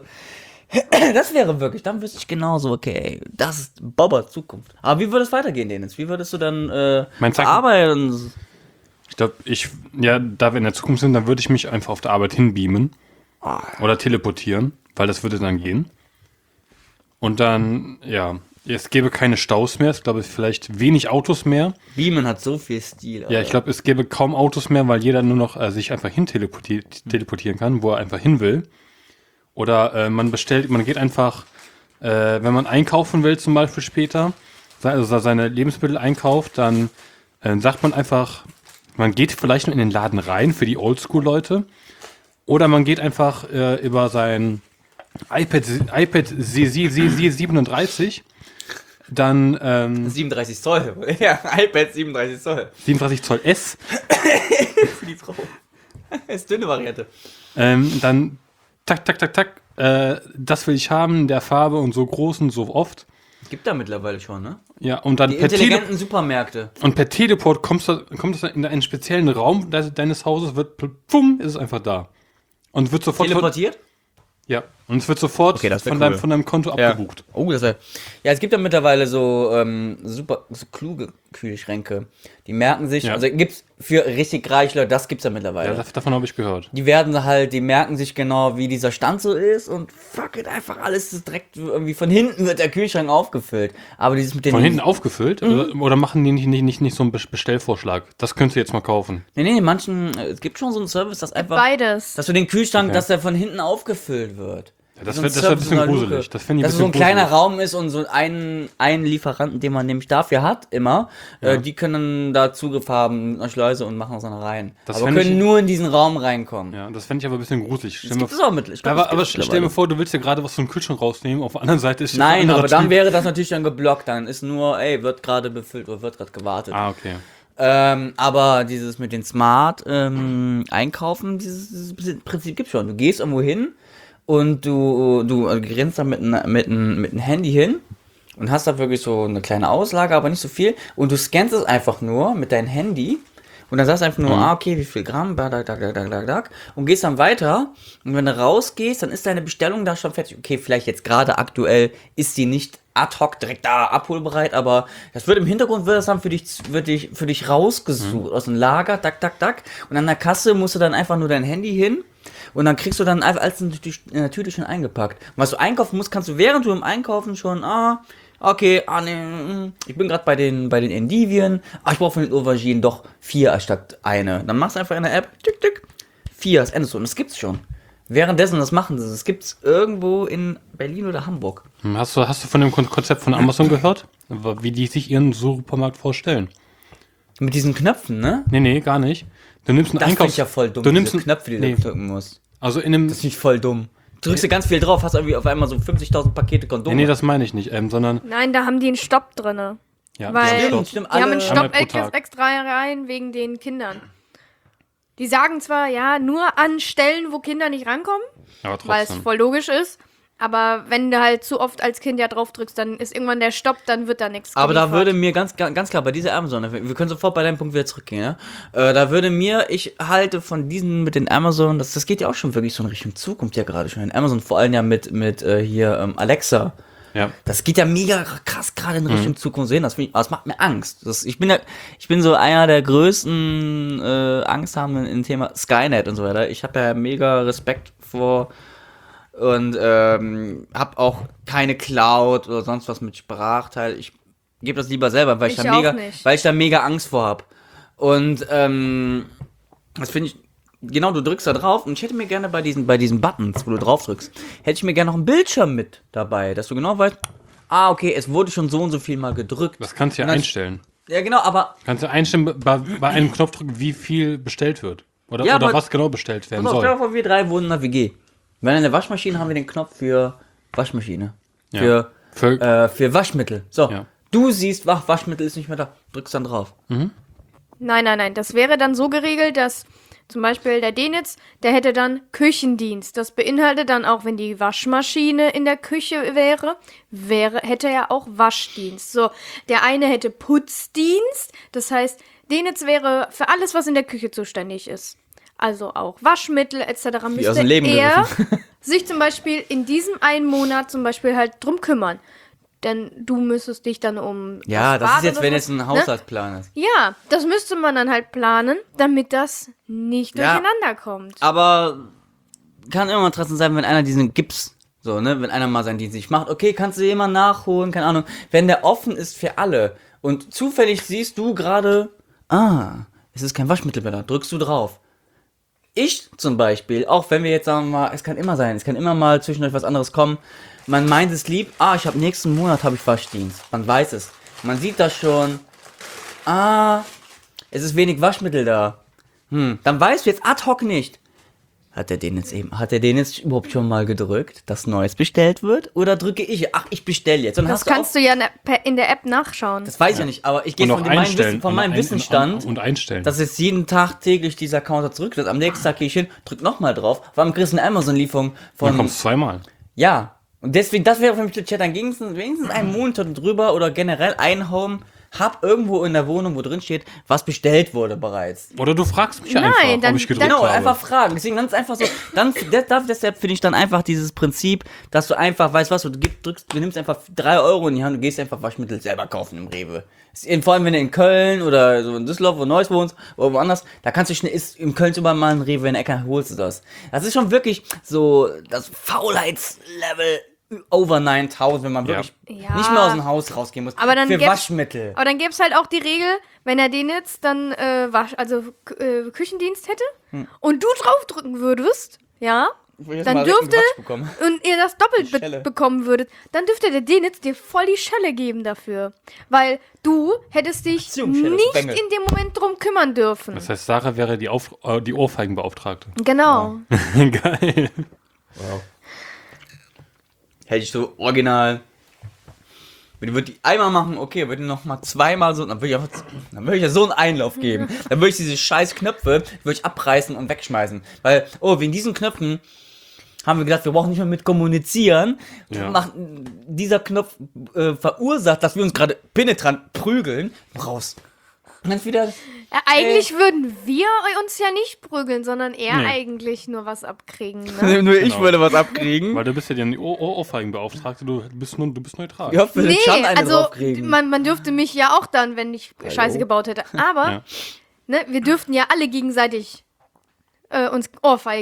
das wäre wirklich, dann wüsste ich genauso, okay, das ist Bobber Zukunft. Aber wie würde es weitergehen, Dennis? Wie würdest du dann äh, Meinst du- arbeiten? Ich glaube, ich, ja, da wir in der Zukunft sind, dann würde ich mich einfach auf der Arbeit hinbeamen oder teleportieren, weil das würde dann gehen. Und dann, ja, es gäbe keine Staus mehr, es glaube ich vielleicht wenig Autos mehr. Beamen hat so viel Stil. Ja, ich glaube, es gäbe kaum Autos mehr, weil jeder nur noch äh, sich einfach hin teleporti- teleportieren kann, wo er einfach hin will. Oder äh, man bestellt, man geht einfach, äh, wenn man einkaufen will zum Beispiel später, se- also seine Lebensmittel einkauft, dann äh, sagt man einfach, man geht vielleicht nur in den Laden rein für die Oldschool-Leute. Oder man geht einfach äh, über sein iPad, iPad C- C- C- C- siebenunddreißig, dann ähm, siebenunddreißig Zoll. Ja, iPad siebenunddreißig Zoll. siebenunddreißig Zoll S, Für die Frau. Das ist dünne Variante. ähm, dann tak, tak, tak, tak, äh, das will ich haben, in der Farbe und so groß und so oft. Gibt da mittlerweile schon, ne? Ja, und dann Die per, Tele intelligenten Supermärkte. und per Teleport kommst du, kommt es in einen speziellen Raum de deines Hauses, wird pum, ist es einfach da. Und wird sofort von, Teleportiert? ja, und es wird sofort Okay, das wär von, cool. deinem, von deinem Konto Ja. abgebucht. Oh, das wär, ja, es gibt ja mittlerweile so ähm, super so kluge Kühlschränke. Die merken sich, Ja. also gibt's für richtig reiche Leute, das gibt's ja mittlerweile. Ja, das, davon habe ich gehört. Die werden halt, die merken sich genau, wie dieser Stand so ist und fuck it, einfach alles ist direkt irgendwie von hinten wird der Kühlschrank aufgefüllt. Aber dieses mit den. Von hinten aufgefüllt? Oder, oder machen die nicht, nicht, nicht, nicht so einen Be- Bestellvorschlag? Das könntest du jetzt mal kaufen. Nee, nee, manchen, äh, es gibt schon so einen Service, dass einfach, Beides. dass du den Kühlschrank, Okay. dass der von hinten aufgefüllt wird. Ja, das So ein wär- das wär ein Service bisschen in der gruselig. Luke. Das fänd ich ein Dass es so ein bisschen kleiner gruselig. Raum ist und so einen, einen Lieferanten, den man nämlich dafür hat, immer, Ja. äh, die können da Zugriff haben mit einer Schleuse und machen das dann rein. Das aber fänd können ich- nur in diesen Raum reinkommen. Ja, das fände ich aber ein bisschen gruselig. Stell Das mir gibt es auch mit. Ich glaub, aber das aber gibt's stell mir mittlerweile. vor, du willst ja gerade was vom Kühlschrank rausnehmen, auf der anderen Seite ist Nein, ein anderer aber dann Typ. wäre das natürlich dann geblockt. Dann ist nur, ey, wird gerade befüllt oder wird gerade gewartet. Ah, okay. Ähm, aber dieses mit den Smart ähm, Einkaufen, dieses, dieses Prinzip gibt's schon. Du gehst irgendwo hin und du, du grinst da mit einem mit ein, mit ein Handy hin und hast da wirklich so eine kleine Auslage, aber nicht so viel. Und du scannst es einfach nur mit deinem Handy und dann sagst du einfach nur, ah, okay, wie viel Gramm, da, da, da, da, da, da, und gehst dann weiter. Und wenn du rausgehst, dann ist deine Bestellung da schon fertig. Okay, vielleicht jetzt gerade aktuell ist die nicht ad hoc direkt da abholbereit, aber das wird im Hintergrund, wird das dann für dich, wird dich, für dich rausgesucht aus dem Lager, tak, tak, tak. Und an der Kasse musst du dann einfach nur dein Handy hin Und dann kriegst du dann einfach alles in die in der Tüte schon eingepackt. Und was du einkaufen musst, kannst du während du im Einkaufen schon, ah, okay, ah, nee, mm, ich bin gerade bei den, bei den Endivien, ah, ich brauche von den Auberginen doch vier anstatt eine. Dann machst du einfach in der App, tick, tick, vier, das endest du. Und das gibt's schon. Währenddessen, das machen sie. Das gibt's irgendwo in Berlin oder Hamburg. Hast du, hast du von dem Kon- Konzept von Amazon gehört? Wie die sich ihren Supermarkt vorstellen? Mit diesen Knöpfen, ne? Nee, nee, gar nicht. Du nimmst einen Das finde Einkaufs... ich ja voll dumm, Du nimmst diese einen- Knöpfe, die nee. du drücken musst. Also in einem... Das finde ich voll dumm. Drückst du ganz viel drauf, hast irgendwie auf einmal so fünfzigtausend Pakete Kondome. Nee, nee, das meine ich nicht, ähm, sondern... Nein, da haben die einen Stopp drinne. Ja, Weil Stopp. Stimmt, stimmt, die haben einen alle- Stopp Einmal pro extra, Tag. extra rein wegen den Kindern. Die sagen zwar, ja, nur an Stellen, wo Kinder nicht rankommen, Aber weil es trotzdem. voll logisch ist. Aber wenn du halt zu oft als Kind ja drauf drückst, dann ist irgendwann der Stopp, dann wird da nichts Aber da geliefert. würde mir ganz, ganz klar, bei dieser Amazon, wir können sofort bei deinem Punkt wieder zurückgehen, ja? Äh, da würde mir, ich halte von diesen mit den Amazon, das, das geht ja auch schon wirklich so in Richtung Zukunft ja gerade schon in Amazon, vor allem ja mit, mit äh, hier ähm, Alexa. Ja. Das geht ja mega krass gerade in Richtung Zukunft sehen. Das, find ich, das macht mir Angst. Das, ich bin ja, ich bin so einer der größten äh, Angsthabenden im Thema Skynet und so weiter. Ich habe ja mega Respekt vor und ähm, habe auch keine Cloud oder sonst was mit Sprachteil. Ich gebe das lieber selber, weil ich, Ich da auch mega, nicht. weil ich da mega Angst vor habe. Und ähm, das finde ich. Genau, du drückst da drauf und ich hätte mir gerne bei diesen, bei diesen Buttons, wo du drauf drückst, hätte ich mir gerne noch einen Bildschirm mit dabei, dass du genau weißt, ah, okay, es wurde schon so und so viel mal gedrückt. Das kannst du ja Und dann- einstellen. Ja, genau, aber Kannst du einstellen bei, bei einem Knopfdruck, wie viel bestellt wird. Oder, Ja, oder aber- was genau bestellt werden pass auf, stell dir soll. vor, wir drei wohnen in der W G. Wenn eine Waschmaschine haben wir den Knopf für Waschmaschine. Ja. Für, Für- äh, für Waschmittel. So, Ja. du siehst, wach, Waschmittel ist nicht mehr da, drückst dann drauf. Nein, nein, nein. Das wäre dann so geregelt, dass zum Beispiel der Denitz, der hätte dann Küchendienst. Das beinhaltet dann auch, wenn die Waschmaschine in der Küche wäre, wäre hätte er auch Waschdienst. So, der eine hätte Putzdienst. Das heißt, Denitz wäre für alles, was in der Küche zuständig ist. Also auch Waschmittel et cetera aus müsste dem Leben er gegriffen. sich zum Beispiel in diesem einen Monat zum Beispiel halt drum kümmern. Denn du müsstest dich dann um Ja, das ist Bad jetzt, oder wenn so, jetzt ein ne? Haushaltsplan ist. Ja, das müsste man dann halt planen, damit das nicht Ja. durcheinander kommt. Aber kann immer mal trotzdem sein, wenn einer diesen Gips, so, ne, wenn einer mal seinen Dienst nicht macht, okay, kannst du jemand nachholen, keine Ahnung. Wenn der offen ist für alle und zufällig siehst du gerade, ah, es ist kein Waschmittel mehr da, drückst du drauf. Ich zum Beispiel, auch wenn wir jetzt sagen wir mal, es kann immer sein, es kann immer mal zwischendurch was anderes kommen. Man meint es lieb, ah, ich habe nächsten Monat habe ich Waschdienst. Man weiß es. Man sieht das schon. Ah, es ist wenig Waschmittel da. Hm, dann weißt du jetzt ad hoc nicht. Hat er den jetzt eben, hat er den jetzt überhaupt schon mal gedrückt, dass Neues bestellt wird? Oder drücke ich, ach, ich bestelle jetzt. Und Das hast du kannst du ja ne- per- in der App nachschauen. das weiß ich ja nicht, aber ich gehe Und von auch dem meinem einstellen. Wissen, von Und meinem ein- Wissensstand, Und einstellen. dass jetzt jeden Tag täglich dieser Counter zurücktritt. Am nächsten Tag gehe ich hin, drück nochmal drauf. Warum kriegst du eine Amazon-Lieferung Dann von... kommst du zweimal. Ja, und deswegen, das wäre für mich der Chat, dann wenigstens, wenigstens einen Monitor drüber oder generell ein Home, hab irgendwo in der Wohnung, wo drin steht, was bestellt wurde bereits. Oder du fragst mich Nein, einfach, dann- ob ich gedrückt dann- Genau, habe. einfach fragen. Deswegen dann ist einfach so, dann das- das- deshalb finde ich dann einfach dieses Prinzip, dass du einfach, weißt was, du gib- drückst, du nimmst einfach drei Euro in die Hand und gehst einfach Waschmittel selber kaufen im Rewe. Ist in- Vor allem, wenn du in Köln oder so in Düsseldorf oder Neuss wohnst oder woanders, da kannst du schnell, ist in Köln überall mal ein Rewe in der Ecke, holst du das. Das ist schon wirklich so das Faulheitslevel over neuntausend, wenn man Ja. wirklich Ja. nicht mehr aus dem Haus rausgehen muss. Aber dann für gäb's- Waschmittel. Aber dann gäbe es halt auch die Regel, wenn er den jetzt dann äh, wasch, also K- äh, Küchendienst hätte und du draufdrücken würdest, ja, Ich will jetzt dann mal dürfte Quatsch bekommen. und ihr das doppelt Die be Schelle. bekommen würdet, dann dürfte der Denitz dir voll die Schelle geben dafür. Weil du hättest dich Beziehungsschelle, nicht Bengel. in dem Moment drum kümmern dürfen. Das heißt, Sarah wäre die, Auf äh, die Ohrfeigenbeauftragte. Genau. Geil. Hätte ich so original. Wenn würde die einmal machen, okay, würde noch mal zweimal so, dann würde ich einfach, dann würde ich ja so einen Einlauf geben. Dann würde ich diese scheiß Knöpfe, würde ich abreißen und wegschmeißen. Weil, oh, wegen diesen Knöpfen haben wir gedacht, wir brauchen nicht mehr mit kommunizieren. Ja. Macht, dieser Knopf äh, verursacht, dass wir uns gerade penetrant prügeln. Raus. Und dann wieder, Ja, eigentlich würden wir uns ja nicht prügeln, sondern er Nee. eigentlich nur was abkriegen. Ne? nur ich Genau. würde was abkriegen. Weil du bist ja die Ohr Ohr Ohrfeigenbeauftragte, du bist, nur, du bist neutral. Ich hoffe, Nee, den Chan eine also draufkriegen. man, man dürfte mich ja auch dann, wenn ich Scheiße gebaut hätte. Aber Ja. ne, wir dürften ja alle gegenseitig äh, uns ohrfeigen.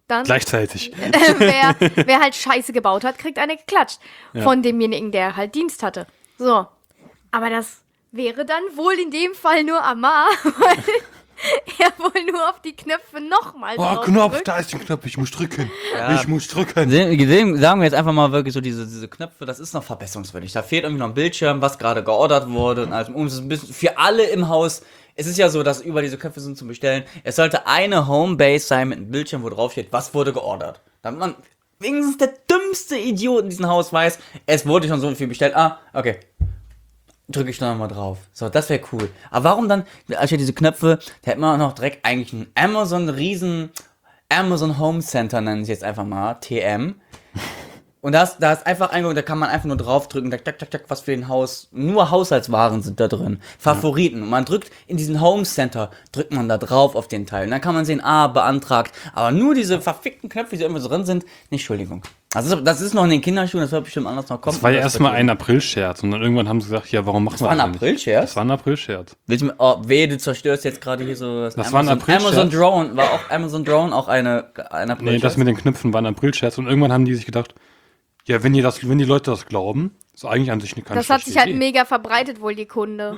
dann Gleichzeitig. wer, wer halt Scheiße gebaut hat, kriegt eine geklatscht. Ja. Von demjenigen, der halt Dienst hatte. So. Aber das wäre dann wohl in dem Fall nur Amar, weil er wohl nur auf die Knöpfe nochmal Oh, Knopf, da ist der Knopf, ich muss drücken. Ja. Ich muss drücken. Sehen- gesehen- Sagen wir jetzt einfach mal wirklich so, diese, diese Knöpfe, das ist noch verbesserungswürdig. Da fehlt irgendwie noch ein Bildschirm, was gerade geordert wurde. Und also, um es ein bisschen für alle im Haus. Es ist ja so, dass über diese Knöpfe sind zum Bestellen. Es sollte eine Homebase sein mit einem Bildschirm, wo drauf steht, was wurde geordert. Damit man wenigstens der dümmste Idiot in diesem Haus weiß, es wurde schon so viel bestellt. Ah, okay. Drücke ich noch mal drauf. So, das wäre cool. Aber warum dann, als wir diese Knöpfe, da hätten wir auch noch direkt eigentlich ein Amazon riesen Amazon Home Center, nennen sie jetzt einfach mal, T M. Und da ist, da ist einfach eingegangen, da kann man einfach nur draufdrücken, tak, tak, tak, tak, was für den Haus, nur Haushaltswaren sind da drin. Favoriten. Und man drückt in diesen Home Center, drückt man da drauf auf den Teil. Und dann kann man sehen, ah, beantragt. Aber nur diese verfickten Knöpfe, die immer so drin sind, nicht, Entschuldigung. Also das ist noch in den Kinderschuhen, das wird bestimmt anders noch kommen. Das war ja erstmal ein April-Scherz und dann irgendwann haben sie gesagt, ja, warum machen Das wir war ein das nicht? April-Scherz? Das war ein April-Scherz. Willst du mir, oh, weh, du zerstörst jetzt gerade hier so das, Das war ein Amazon, April-Scherz. Amazon Drone, war auch Amazon Drone auch eine, ein April-Scherz? Nee, das mit den Knöpfen war ein April-Scherz und irgendwann haben die sich gedacht, ja, wenn die, das, wenn die Leute das glauben, ist eigentlich an sich eine keine Das hat schlechte sich halt Idee. mega verbreitet, wohl die Kunde.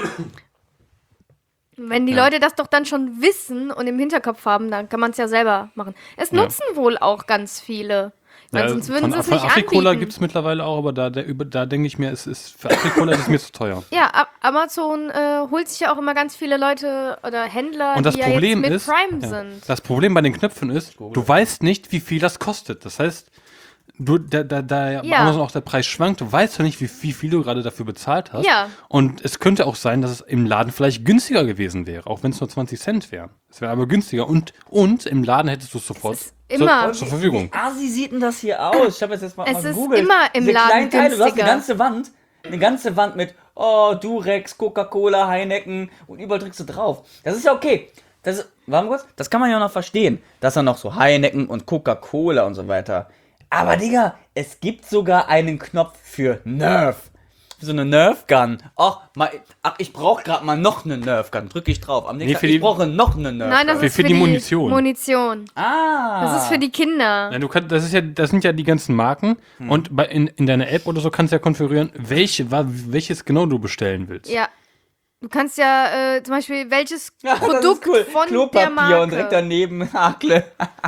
Wenn die Leute das doch dann schon wissen und im Hinterkopf haben, dann kann man es ja selber machen. Es Ja. nutzen wohl auch ganz viele. Weil Ja, sonst würden von, sie es von nicht Afrikola anbieten. gibt es mittlerweile auch, aber da, der, über- da denke ich mir, es ist für Afrikola ist es mir zu teuer. Ja, A- Amazon äh, holt sich ja auch immer ganz viele Leute oder Händler, Und das die Problem ja jetzt mit ist, Prime ja, sind. das Problem bei den Knöpfen ist, du weißt nicht, wie viel das kostet. Das heißt, du, da, da, da ja. Ja. Amazon auch der Preis schwankt, du weißt ja nicht, wie, wie viel du gerade dafür bezahlt hast. Ja. Und es könnte auch sein, dass es im Laden vielleicht günstiger gewesen wäre, auch wenn es nur zwanzig Cent wären. Es wäre aber günstiger und, und im Laden hättest du es sofort ist immer- zur, zur Verfügung. Ah, wie sieht denn das hier aus? Ich habe jetzt, jetzt mal, Es mal ist gegoogelt. immer im Diese Laden kleinen Teile, du hast eine günstiger. ganze Wand, eine ganze Wand mit, oh, Durex, Coca-Cola, Heineken und überall drückst du drauf. Das ist ja okay. Das ist, warte mal kurz, das kann man ja noch verstehen, dass er noch so Heineken und Coca-Cola und so weiter. Aber Digga, es gibt sogar einen Knopf für Nerf. So eine Nerf-Gun. Ach, mal, ach ich brauche gerade mal noch eine Nerf-Gun. Drücke ich drauf. Am nächsten Nee, Tag, für ich die- brauche noch eine Nerf-Gun. Nein, das Für- ist für für die die Munition. Munition. Ah. Das ist für die Kinder. Ja, du kannst, das, ist ja, das sind ja die ganzen Marken und bei, in, in deiner App oder so kannst du ja konfigurieren, welche, wa- welches genau du bestellen willst. Ja. Du kannst ja äh, zum Beispiel welches Ja, Produkt das ist cool. von Klopapier der Marke. und direkt daneben Hakle.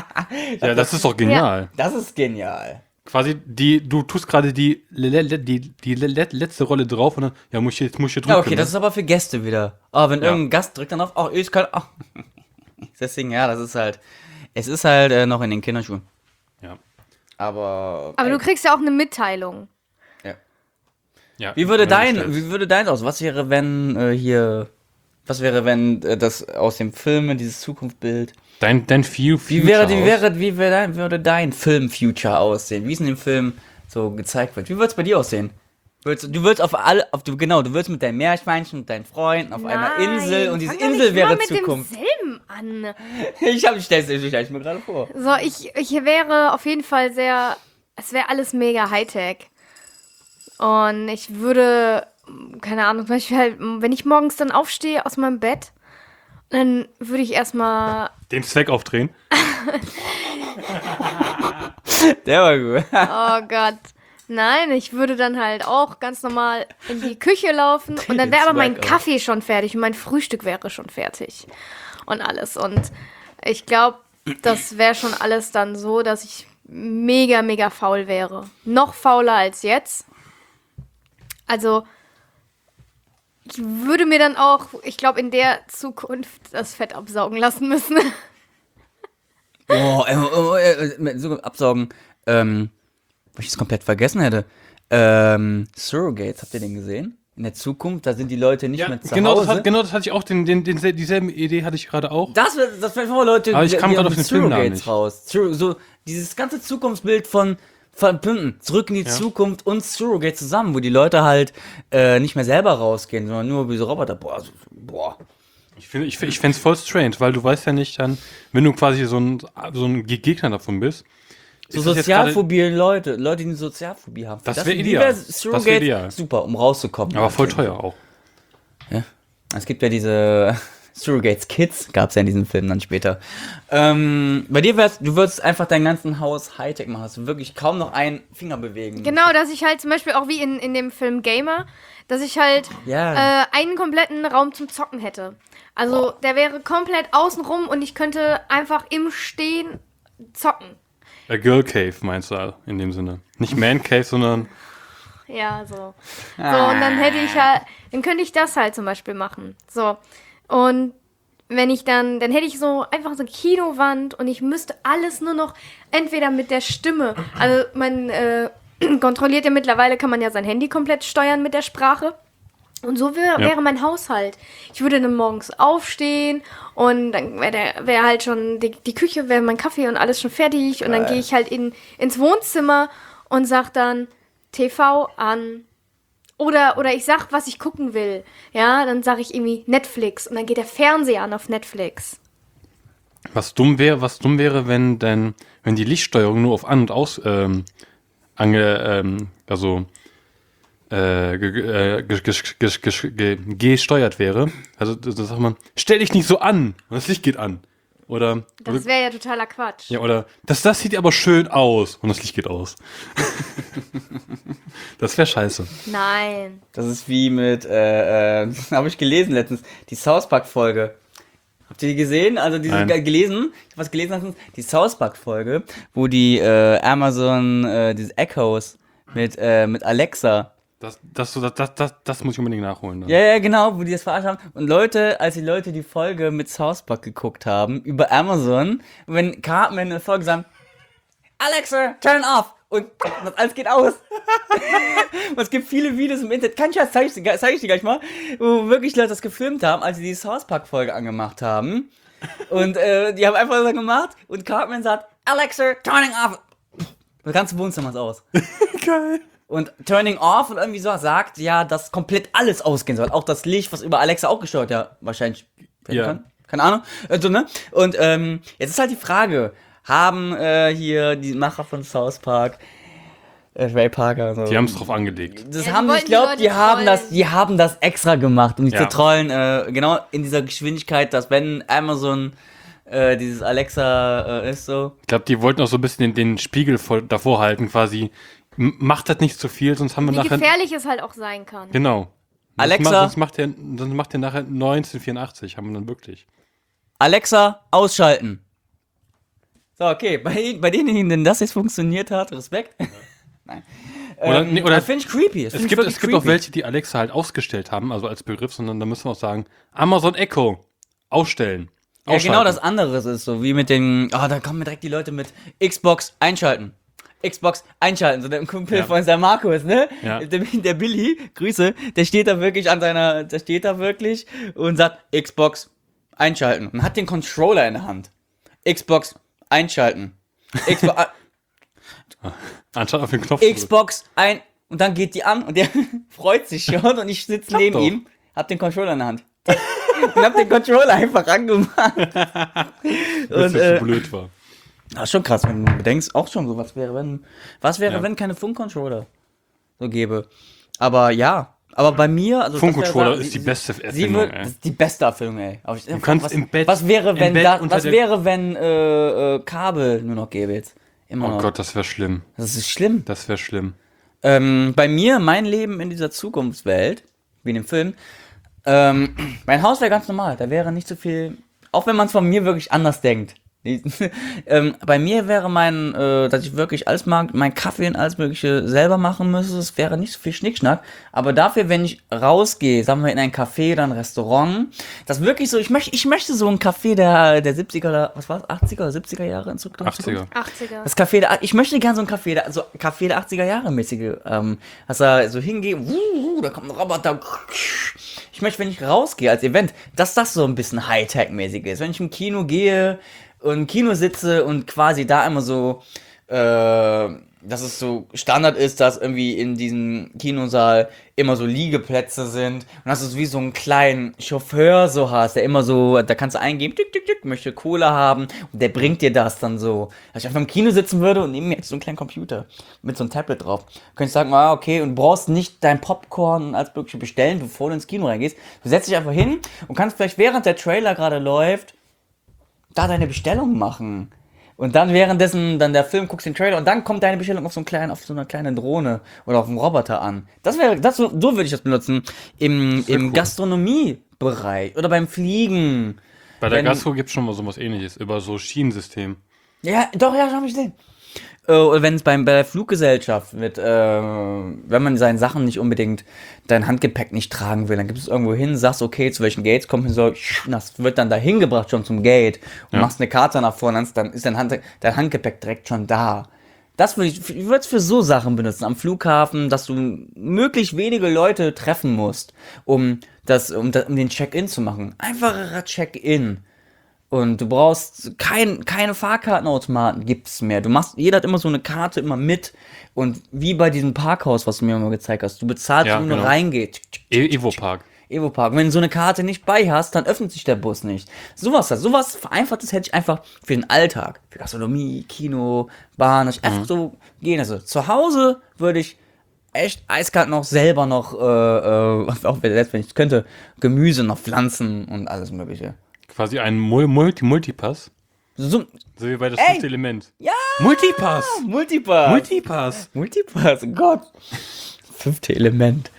Ja, das ist doch genial. Das ist genial. Quasi, die, du tust gerade die, le- le- die, die le- le- letzte Rolle drauf und dann, ja, muss ich jetzt, muss ich drücken. Ja, okay, ne? das ist aber für Gäste wieder. Oh, wenn Ja. irgendein Gast drückt dann auf, oh, ich kann, oh. Deswegen, ja, das ist halt, es ist halt äh, noch in den Kinderschuhen. ja. Aber, Aber ey, du kriegst ja auch eine Mitteilung. ja. Ja, Wie würde wenn dein, du bestellst. wie würde dein aus? Was wäre, wenn äh, hier, was wäre, wenn äh, das aus dem Film, dieses Zukunftsbild, Dein, dein View, wie wäre, wie wäre, wie wäre dein, würde dein Film-Future aussehen? Wie es in dem Film so gezeigt wird? Wie würde es bei dir aussehen? Würdest, du würdest auf alle, auf, du, genau, du würdest mit deinem Meerschweinchen und deinen Freunden auf einer Insel und diese fang doch Insel nicht wäre immer mit Zukunft. demselben an. Ich habe, ich stell's ich stell's mir gerade vor. So, ich, ich wäre auf jeden Fall sehr, es wäre alles mega Hightech. Und ich würde, keine Ahnung, zum Beispiel halt, wenn ich morgens dann aufstehe aus meinem Bett, dann würde ich erstmal, Den Zweck aufdrehen. Der war gut. oh Gott, nein, ich würde dann halt auch ganz normal in die Küche laufen und dann wäre aber mein Zweck auf. Kaffee schon fertig und mein Frühstück wäre schon fertig und alles. Und ich glaube, das wäre schon alles dann so, dass ich mega, mega faul wäre. Noch fauler als jetzt. Also, ich würde mir dann auch, ich glaube, in der Zukunft das Fett absaugen lassen müssen. Boah, äh, äh, äh, mit so absaugen. Ähm, was ich es komplett vergessen hätte. Ähm, Surrogates, habt ihr den gesehen? In der Zukunft, da sind die Leute nicht Ja, mehr zu genau, das Hause. hat, genau das hatte ich auch, den, den, den, dieselbe Idee hatte ich gerade auch. Das wird, das werden Leute, Aber ich kam die gerade mit auf den Filmnamen Surrogates nicht. raus. Sur- So, dieses ganze Zukunftsbild von, von Pimpen, zurück in die Ja. Zukunft und Surrogate zusammen, wo die Leute halt äh, nicht mehr selber rausgehen, sondern nur wie so Roboter. Boah, so, boah. Ich finde, ich, ich fände es voll strange, weil du weißt ja nicht dann, wenn du quasi so ein, so ein Gegner davon bist. So ist das jetzt gerade- sozialphobie Leute, Leute, die eine Sozialphobie haben. Das Für wär die ideal. wär Das Surrogate wär ideal. super, um rauszukommen. Aber voll teuer auch. Ja. Es gibt ja diese, Surrogates Kids gab es ja in diesem Film dann später. Ähm, bei dir wär's, du würdest einfach dein ganzen Haus Hightech machen, hast du wirklich kaum noch einen Finger bewegen. Genau, dass ich halt zum Beispiel auch wie in, in dem Film Gamer, dass ich halt Ja. äh, einen kompletten Raum zum Zocken hätte. Also der wäre komplett außenrum und ich könnte einfach im Stehen zocken. A Girl Cave meinst du in dem Sinne. Nicht Man Cave, sondern Ja, so. So, und dann hätte ich halt, dann könnte ich das halt zum Beispiel machen. So. Und wenn ich dann, dann hätte ich so einfach so eine Kinowand und ich müsste alles nur noch entweder mit der Stimme, also man äh, kontrolliert ja mittlerweile, kann man ja sein Handy komplett steuern mit der Sprache. Und so wär, Ja. wäre mein Haushalt. Ich würde dann morgens aufstehen und dann wäre wär halt schon die, die Küche, wäre mein Kaffee und alles schon fertig. Und dann gehe ich halt in, ins Wohnzimmer und sag dann T V an. Oder, oder ich sag, was ich gucken will. Ja, dann sage ich irgendwie Netflix und dann geht der Fernseher an auf Netflix. was dumm wäre, was dumm wäre, wenn denn, wenn die Lichtsteuerung nur auf An- und Aus ähm, ange, ähm, also äh, ge- äh, ge- ge- ge- ge- ge- gesteuert wäre. Also da da sagt man, stell dich nicht so an und das Licht geht an. Oder, Das wäre ja totaler Quatsch. ja, oder das, das sieht aber schön aus und das Licht geht aus. Das wäre scheiße. Nein. Das ist wie mit, äh, äh, habe ich gelesen letztens, die South Park-Folge. Habt ihr die gesehen? Also diese Nein. ge- gelesen? Ich habe was gelesen letztens. Die South Park-Folge, wo die äh, Amazon, äh, diese Echoes mit, äh, mit Alexa. Das, das, das, das, das, das muss ich unbedingt nachholen. Dann. Ja, ja, genau, wo die das verarscht haben. Und Leute, als die Leute die Folge mit South Park geguckt haben, über Amazon, wenn Cartman in der Folge sagen, Alexa, turn off! Und das alles geht aus. Und es gibt viele Videos im Internet, kein Scheiß, zeig ich, dir- zeig ich dir gleich mal, wo wirklich Leute das gefilmt haben, als sie die South Park-Folge angemacht haben. Und äh, die haben einfach so gemacht und Cartman sagt, Alexa, turning off! Das ganze Wohnzimmer ist aus. Geil. Und Turning Off und irgendwie so sagt, ja, dass komplett alles ausgehen soll. Auch das Licht, was über Alexa auch gesteuert ja wahrscheinlich werden Ja. kann. Keine Ahnung. Also, ne? Und ähm, jetzt ist halt die Frage, haben äh, hier die Macher von South Park, äh, Ray Parker, so, Die haben es drauf angelegt. das Ja, die haben, wollten ich die glaube, Leute die haben das, trollen. die haben das extra gemacht, um die Ja. zu trollen, äh, genau in dieser Geschwindigkeit, dass wenn Amazon äh, dieses Alexa äh, ist so. Ich glaube, die wollten auch so ein bisschen den, den Spiegel vor, davor halten, quasi. M- Macht das nicht zu viel, sonst haben wir Wie nachher. gefährlich es halt auch sein kann. Genau. Alexa- Sonst macht, sonst macht der, sonst macht der nachher neunzehnhundertvierundachtzig, haben wir dann wirklich. Alexa, ausschalten. So, okay, bei, bei denen, denen das jetzt funktioniert hat, Respekt. Nein. Oder- ähm, nee, oder- das finde ich creepy. Das Es find ich gibt, wirklich es gibt auch creepy. welche, die Alexa halt ausgestellt haben, also als Begriff, sondern da müssen wir auch sagen, Amazon Echo, ausstellen. Ja, genau ausschalten. das andere ist so, wie mit den, oh, da kommen mir direkt die Leute mit Xbox einschalten. Xbox einschalten, so der Kumpel Ja. von San Markus, ne? Ja. Der, der Billy, Grüße, der steht da wirklich an seiner, der steht da wirklich und sagt Xbox einschalten und hat den Controller in der Hand. Xbox einschalten. Xbox, Anstatt auf den Knopf zu drücken. Xbox ein und dann geht die an und der freut sich schon und ich sitze Klappt neben doch. ihm, hab den Controller in der Hand. und hab den Controller einfach angemacht. Weil und, es äh, so blöd war. Das ist schon krass, wenn du bedenkst, auch schon so, was wäre, wenn, was wäre, Ja. wenn keine Funkcontroller so gäbe. Aber ja, aber bei mir, also das Funkcontroller wäre- ist die sie- beste sie Erfindung, wird, ey. das ist die beste Erfindung, ey. Aber ich, Du kannst was, im Bett- was wäre, im wenn Bett da, unter was der- wäre, wenn äh, äh, Kabel nur noch gäbe jetzt? Immer Oh noch. Gott, das wäre schlimm. Das ist schlimm. Das wäre schlimm. Ähm, bei mir, mein Leben in dieser Zukunftswelt, wie in dem Film, ähm, mein Haus wäre ganz normal. Da wäre nicht so viel, auch wenn man es von mir wirklich anders denkt. ähm, bei mir wäre mein, äh, dass ich wirklich alles mag, mein Kaffee und alles Mögliche selber machen müsste. Es wäre nicht so viel Schnickschnack. Aber dafür, wenn ich rausgehe, sagen wir in ein Café oder ein Restaurant, das wirklich so, ich möchte, ich möchte so ein Café der, der siebziger oder, was war's, achtziger oder siebziger Jahre in Zukunft? achtziger. achtziger. Das Café der, ich möchte gerne so ein Café der, so Café der achtziger Jahre mäßige, ähm, dass da so hingehe, wuh, da kommt ein Roboter. Ich möchte, wenn ich rausgehe als Event, dass das so ein bisschen Hightech-mäßig ist. Wenn ich im Kino gehe und im Kino sitze und quasi da immer so, äh, dass es so Standard ist, dass irgendwie in diesem Kinosaal immer so Liegeplätze sind und dass du wie so einen kleinen Chauffeur so hast, der immer so, da kannst du eingeben, tick, tick, tick, möchte Cola haben und der bringt dir das dann so. Dass ich einfach im Kino sitzen würde und neben mir jetzt so einen kleinen Computer mit so einem Tablet drauf. Du könntest sagen, ah, okay, und brauchst nicht dein Popcorn als wirklich bestellen, bevor du ins Kino reingehst. Du setzt dich einfach hin und kannst vielleicht während der Trailer gerade läuft, da deine Bestellung machen. Und dann währenddessen, dann der Film, guckst den Trailer und dann kommt deine Bestellung auf so, einen kleinen, auf so einer kleinen Drohne oder auf einem Roboter an. Das wäre, das, so, so würde ich das benutzen. Im, im cool. Gastronomiebereich oder beim Fliegen. Bei der Wenn- Gastro gibt es schon mal sowas ähnliches, über so Schienensystem. Ja, doch, ja, hab ich gesehen. Äh, Oder wenn es beim bei der Fluggesellschaft mit, äh, wenn man seine Sachen nicht unbedingt, dein Handgepäck nicht tragen will, dann gibst du es irgendwo hin, sagst, okay, zu welchen Gates kommt hin, so, das wird dann dahin gebracht schon zum Gate und Ja. machst eine Karte nach vorne, dann ist dein, Hand, dein Handgepäck direkt schon da. Das würde ich, ich würde es für so Sachen benutzen, am Flughafen, dass du möglichst wenige Leute treffen musst, um das, um, das, um den Check-in zu machen. Einfacherer Check-in. Und du brauchst kein, keine Fahrkartenautomaten gibt's mehr. Du machst, jeder hat immer so eine Karte immer mit. Und wie bei diesem Parkhaus, was du mir immer gezeigt hast, du bezahlst, Ja, wenn du genau. reingehst. E- Evo-Park. Evo-Park. Wenn du so eine Karte nicht bei hast, dann öffnet sich der Bus nicht. Sowas, sowas Vereinfachtes hätte ich einfach für den Alltag. Für Gastronomie, Kino, Bahn, dass ich einfach so gehen. Also zu Hause würde ich echt eiskalt noch selber noch, äh, äh, auch selbst wenn ich könnte, Gemüse noch pflanzen und alles mögliche. Quasi ein Mul- Multi Multipass. So, So wie bei das Ey! fünfte Element. ja! Multipass! Multipass. Multipass! Multipass, oh Gott. Fünfte Element.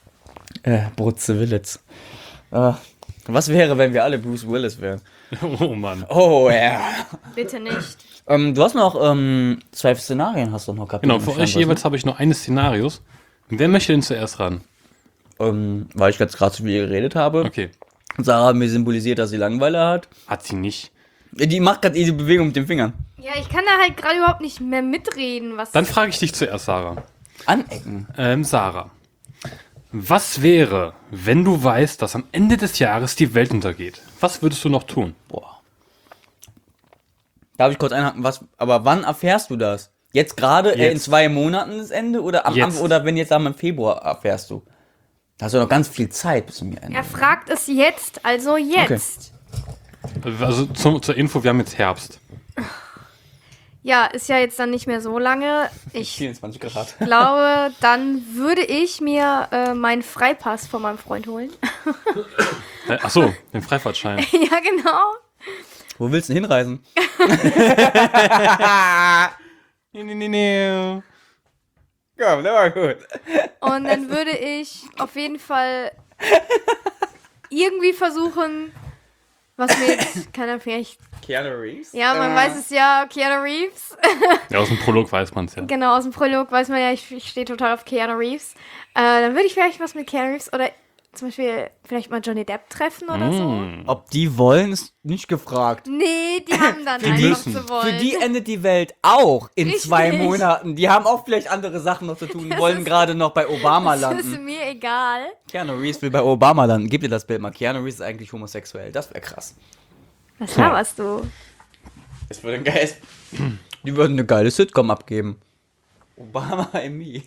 Äh, Brutze Willits. Äh, was wäre, wenn wir alle Bruce Willis wären? Oh Mann. Oh, ja. Bitte nicht. Ähm, du hast noch ähm, zwei Szenarien, hast du noch gehabt. Genau, für euch jeweils habe ich noch eines Szenarios. Wer möchte denn zuerst ran? Ähm, weil ich jetzt gerade zu viel geredet habe. Okay. Sarah hat mir symbolisiert, dass sie Langeweile hat. Hat sie nicht. Die macht gerade diese Bewegung mit den Fingern. Ja, ich kann da halt gerade überhaupt nicht mehr mitreden, was. Dann frage ich dich zuerst, Sarah. Anecken. Ähm, Sarah. Was wäre, wenn du weißt, dass am Ende des Jahres die Welt untergeht? Was würdest du noch tun? Boah. Darf ich kurz einhaken, was, aber wann erfährst du das? Jetzt gerade, äh, in Jetzt. zwei Monaten das Ende? Oder, am, am, Jetzt. oder wenn jetzt am im Februar erfährst du? Da hast du noch ganz viel Zeit bis zum Ende. Er fragt es jetzt, also jetzt. Also zum, zur Info, wir haben jetzt Herbst. Ja, ist ja jetzt dann nicht mehr so lange. Ich vierundzwanzig Grad. glaube, dann würde ich mir äh, meinen Freipass von meinem Freund holen. Äh, achso, den Freifahrtschein. Ja, genau. Wo willst du denn hinreisen? Nee, nee, nee, nee. Ja, der war gut. Und dann würde ich auf jeden Fall irgendwie versuchen, was mir jetzt, keiner vielleicht. Keanu Reeves? Ja, man weiß es ja, Keanu Reeves. Ja, aus dem Prolog weiß man es ja. Genau, aus dem Prolog weiß man ja, ich, ich stehe total auf Keanu Reeves. Äh, dann würde ich vielleicht was mit Keanu Reeves oder zum Beispiel vielleicht mal Johnny Depp treffen oder so. Mm. Ob die wollen, ist nicht gefragt. Nee, die haben dann Die einfach müssen. zu wollen. Für die endet die Welt auch in Richtig. zwei Monaten. Die haben auch vielleicht andere Sachen noch zu tun, wollen gerade noch bei Obama das ist landen. mir egal. Keanu Reeves will bei Obama landen. Gib dir das Bild mal. Keanu Reeves ist eigentlich homosexuell. Das wäre krass. Was laberst du? Das würde ein geiles. Die würden eine geile Sitcom abgeben. Obama and me.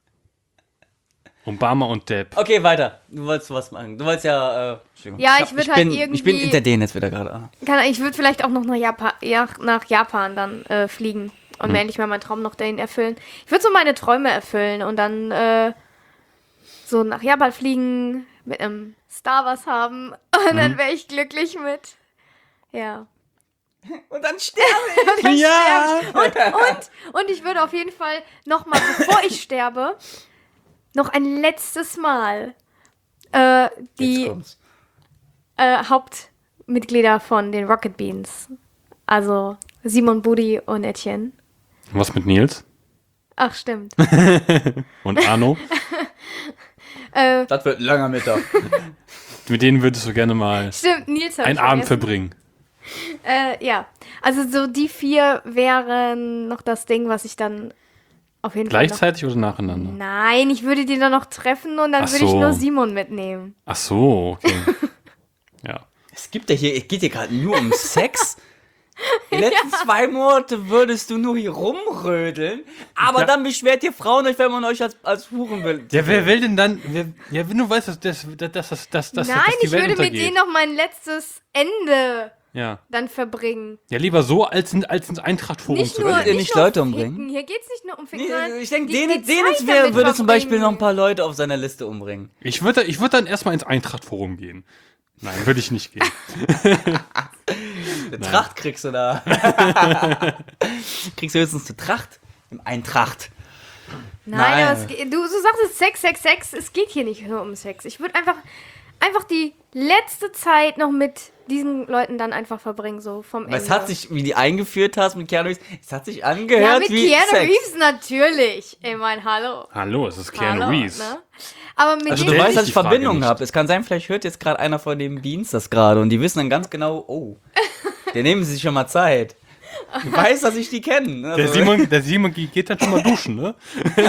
Obama und Depp. Okay, weiter. Du wolltest was machen. Du wolltest ja. Äh, Entschuldigung. Ja, ich würd halt bin, irgendwie- Ich bin hinter denen jetzt wieder gerade. Ah. Kann, ich würde vielleicht auch noch nach Japan, ja, nach Japan dann äh, fliegen und mir endlich mal meinen Traum noch dahin erfüllen. Ich würde so meine Träume erfüllen und dann äh, so nach Japan fliegen, mit einem Star Wars haben und dann wäre ich glücklich mit. Ja. Und dann sterbe ich. Ja! Und, und ich würde auf jeden Fall nochmal, bevor ich sterbe, noch ein letztes Mal äh, Jetzt die kommt's. äh, Hauptmitglieder von den Rocket Beans. Also Simon, Budi und Etienne. Was mit Nils? Ach, stimmt. Und Arno? äh, Das wird ein langer Mittag. Mit denen würdest du gerne mal stimmt, Nils hat einen Abend verbringen. Äh, ja, also so die vier wären noch das Ding, was ich dann auf jeden Gleichzeitig oder Fall nacheinander? noch... Nein, ich würde die dann noch treffen und dann Ach würde ich so. nur Simon mitnehmen. Ach so, okay. Ja. Es gibt ja hier, es geht hier gerade nur um Sex. Die letzten zwei Monate würdest du nur hier rumrödeln, aber Ja. dann beschwert ihr Frauen euch, wenn man euch als, als Huren will. Ja, wer will denn dann, wer, ja, wenn du weißt, dass, das, dass, dass, dass, dass, dass Nein, die ich Welt würde mit untergeht. denen noch mein letztes Ende Ja. dann verbringen. Ja, lieber so, als, in, als ins Eintracht-Forum Nicht zu nur, gehen. ihr nicht nicht nur Leute ficken. umbringen? Hier geht's nicht nur um Ficken, Nee, sondern ich denke, die- Dennis, die Dennis Zeit wär, damit würde zum Beispiel verbringen. noch ein paar Leute auf seiner Liste umbringen. Ich würde ich würd dann erstmal ins Eintracht-Forum gehen. Nein, würde ich nicht gehen. Eine Tracht kriegst du da. Kriegst du höchstens eine Tracht? Im Eintracht. Nein, Nein. aber es, geht- du, du sagst es Sex, Sex, Sex. Es geht hier nicht nur um Sex. Ich würde einfach, einfach die letzte Zeit noch mit diesen Leuten dann einfach verbringen, so vom Aber Ende. es hat sich, wie die eingeführt hast mit Keanu Reeves, es hat sich ja, angehört mit wie Keanu Sex. Reeves natürlich. Ich mein, hallo. Hallo, es ist Keanu hallo, Reeves. Ne? Aber mit Also denen du Stell weißt, dich dass die ich Frage Verbindungen nicht. habe. Es kann sein, vielleicht hört jetzt gerade einer von den Beans das gerade und die wissen dann ganz genau, oh, der nehmen sie sich schon mal Zeit. Ich weiß, dass ich die kenne. Also, Der Simon, der Simon geht dann schon mal duschen, ne?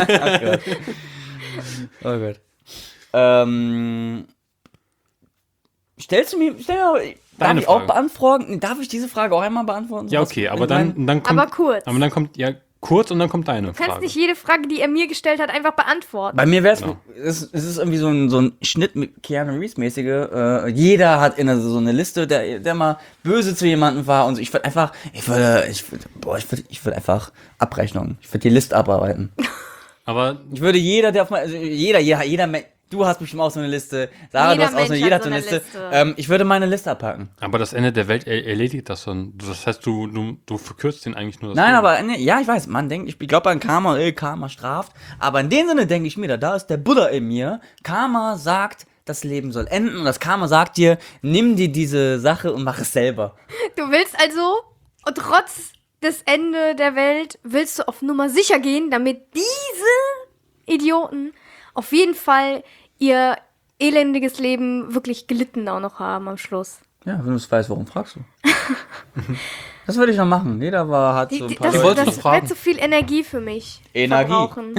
oh Gott. Ähm, stellst du mir, stell mir mal, darf Deine ich auch Frage. beantworten? Darf ich diese Frage auch einmal beantworten? Ja, Sowas okay, wie- aber dann, dann kommt. Aber kurz. Aber dann kommt, ja, kurz und dann kommt deine Du kannst Frage. nicht jede Frage, die er mir gestellt hat, einfach beantworten. Bei mir wäre es, Genau. es es ist irgendwie so ein, so ein Schnitt mit Keanu Reeves-mäßige. Äh, jeder hat in der, so eine Liste, der, der mal böse zu jemandem war und so. Ich würde einfach, ich würde, ich würde, boah, ich würde, ich würde einfach Abrechnung. Ich würde die Liste abarbeiten. Aber Ich würde jeder, der auf mal, also jeder, jeder, jeder, Me- du hast bestimmt auch so eine Liste. Sarah, Jeder du hast auch so eine, Mensch jeder hat hat so eine so eine Liste. Liste. Ähm, ich würde meine Liste abpacken. Aber das Ende der Welt er erledigt das dann. Das heißt, du, du, du verkürzt den eigentlich nur das Nein, Leben. aber ne, ja, ich weiß, man denkt, ich glaube an Karma, äh, Karma straft. Aber in dem Sinne denke ich mir, da, da ist der Buddha in mir. Karma sagt, das Leben soll enden und das Karma sagt dir, nimm dir diese Sache und mach es selber. Du willst also, und trotz des Ende der Welt, willst du auf Nummer sicher gehen, damit diese Idioten auf jeden Fall ihr elendiges Leben wirklich gelitten auch noch haben am Schluss. Ja, wenn du es weißt, warum fragst du? Das würde ich noch machen. Jeder war, hat so ein Die, paar das wolltest das noch fragen. wird zu viel Energie für mich. Energie. Verbrauchen.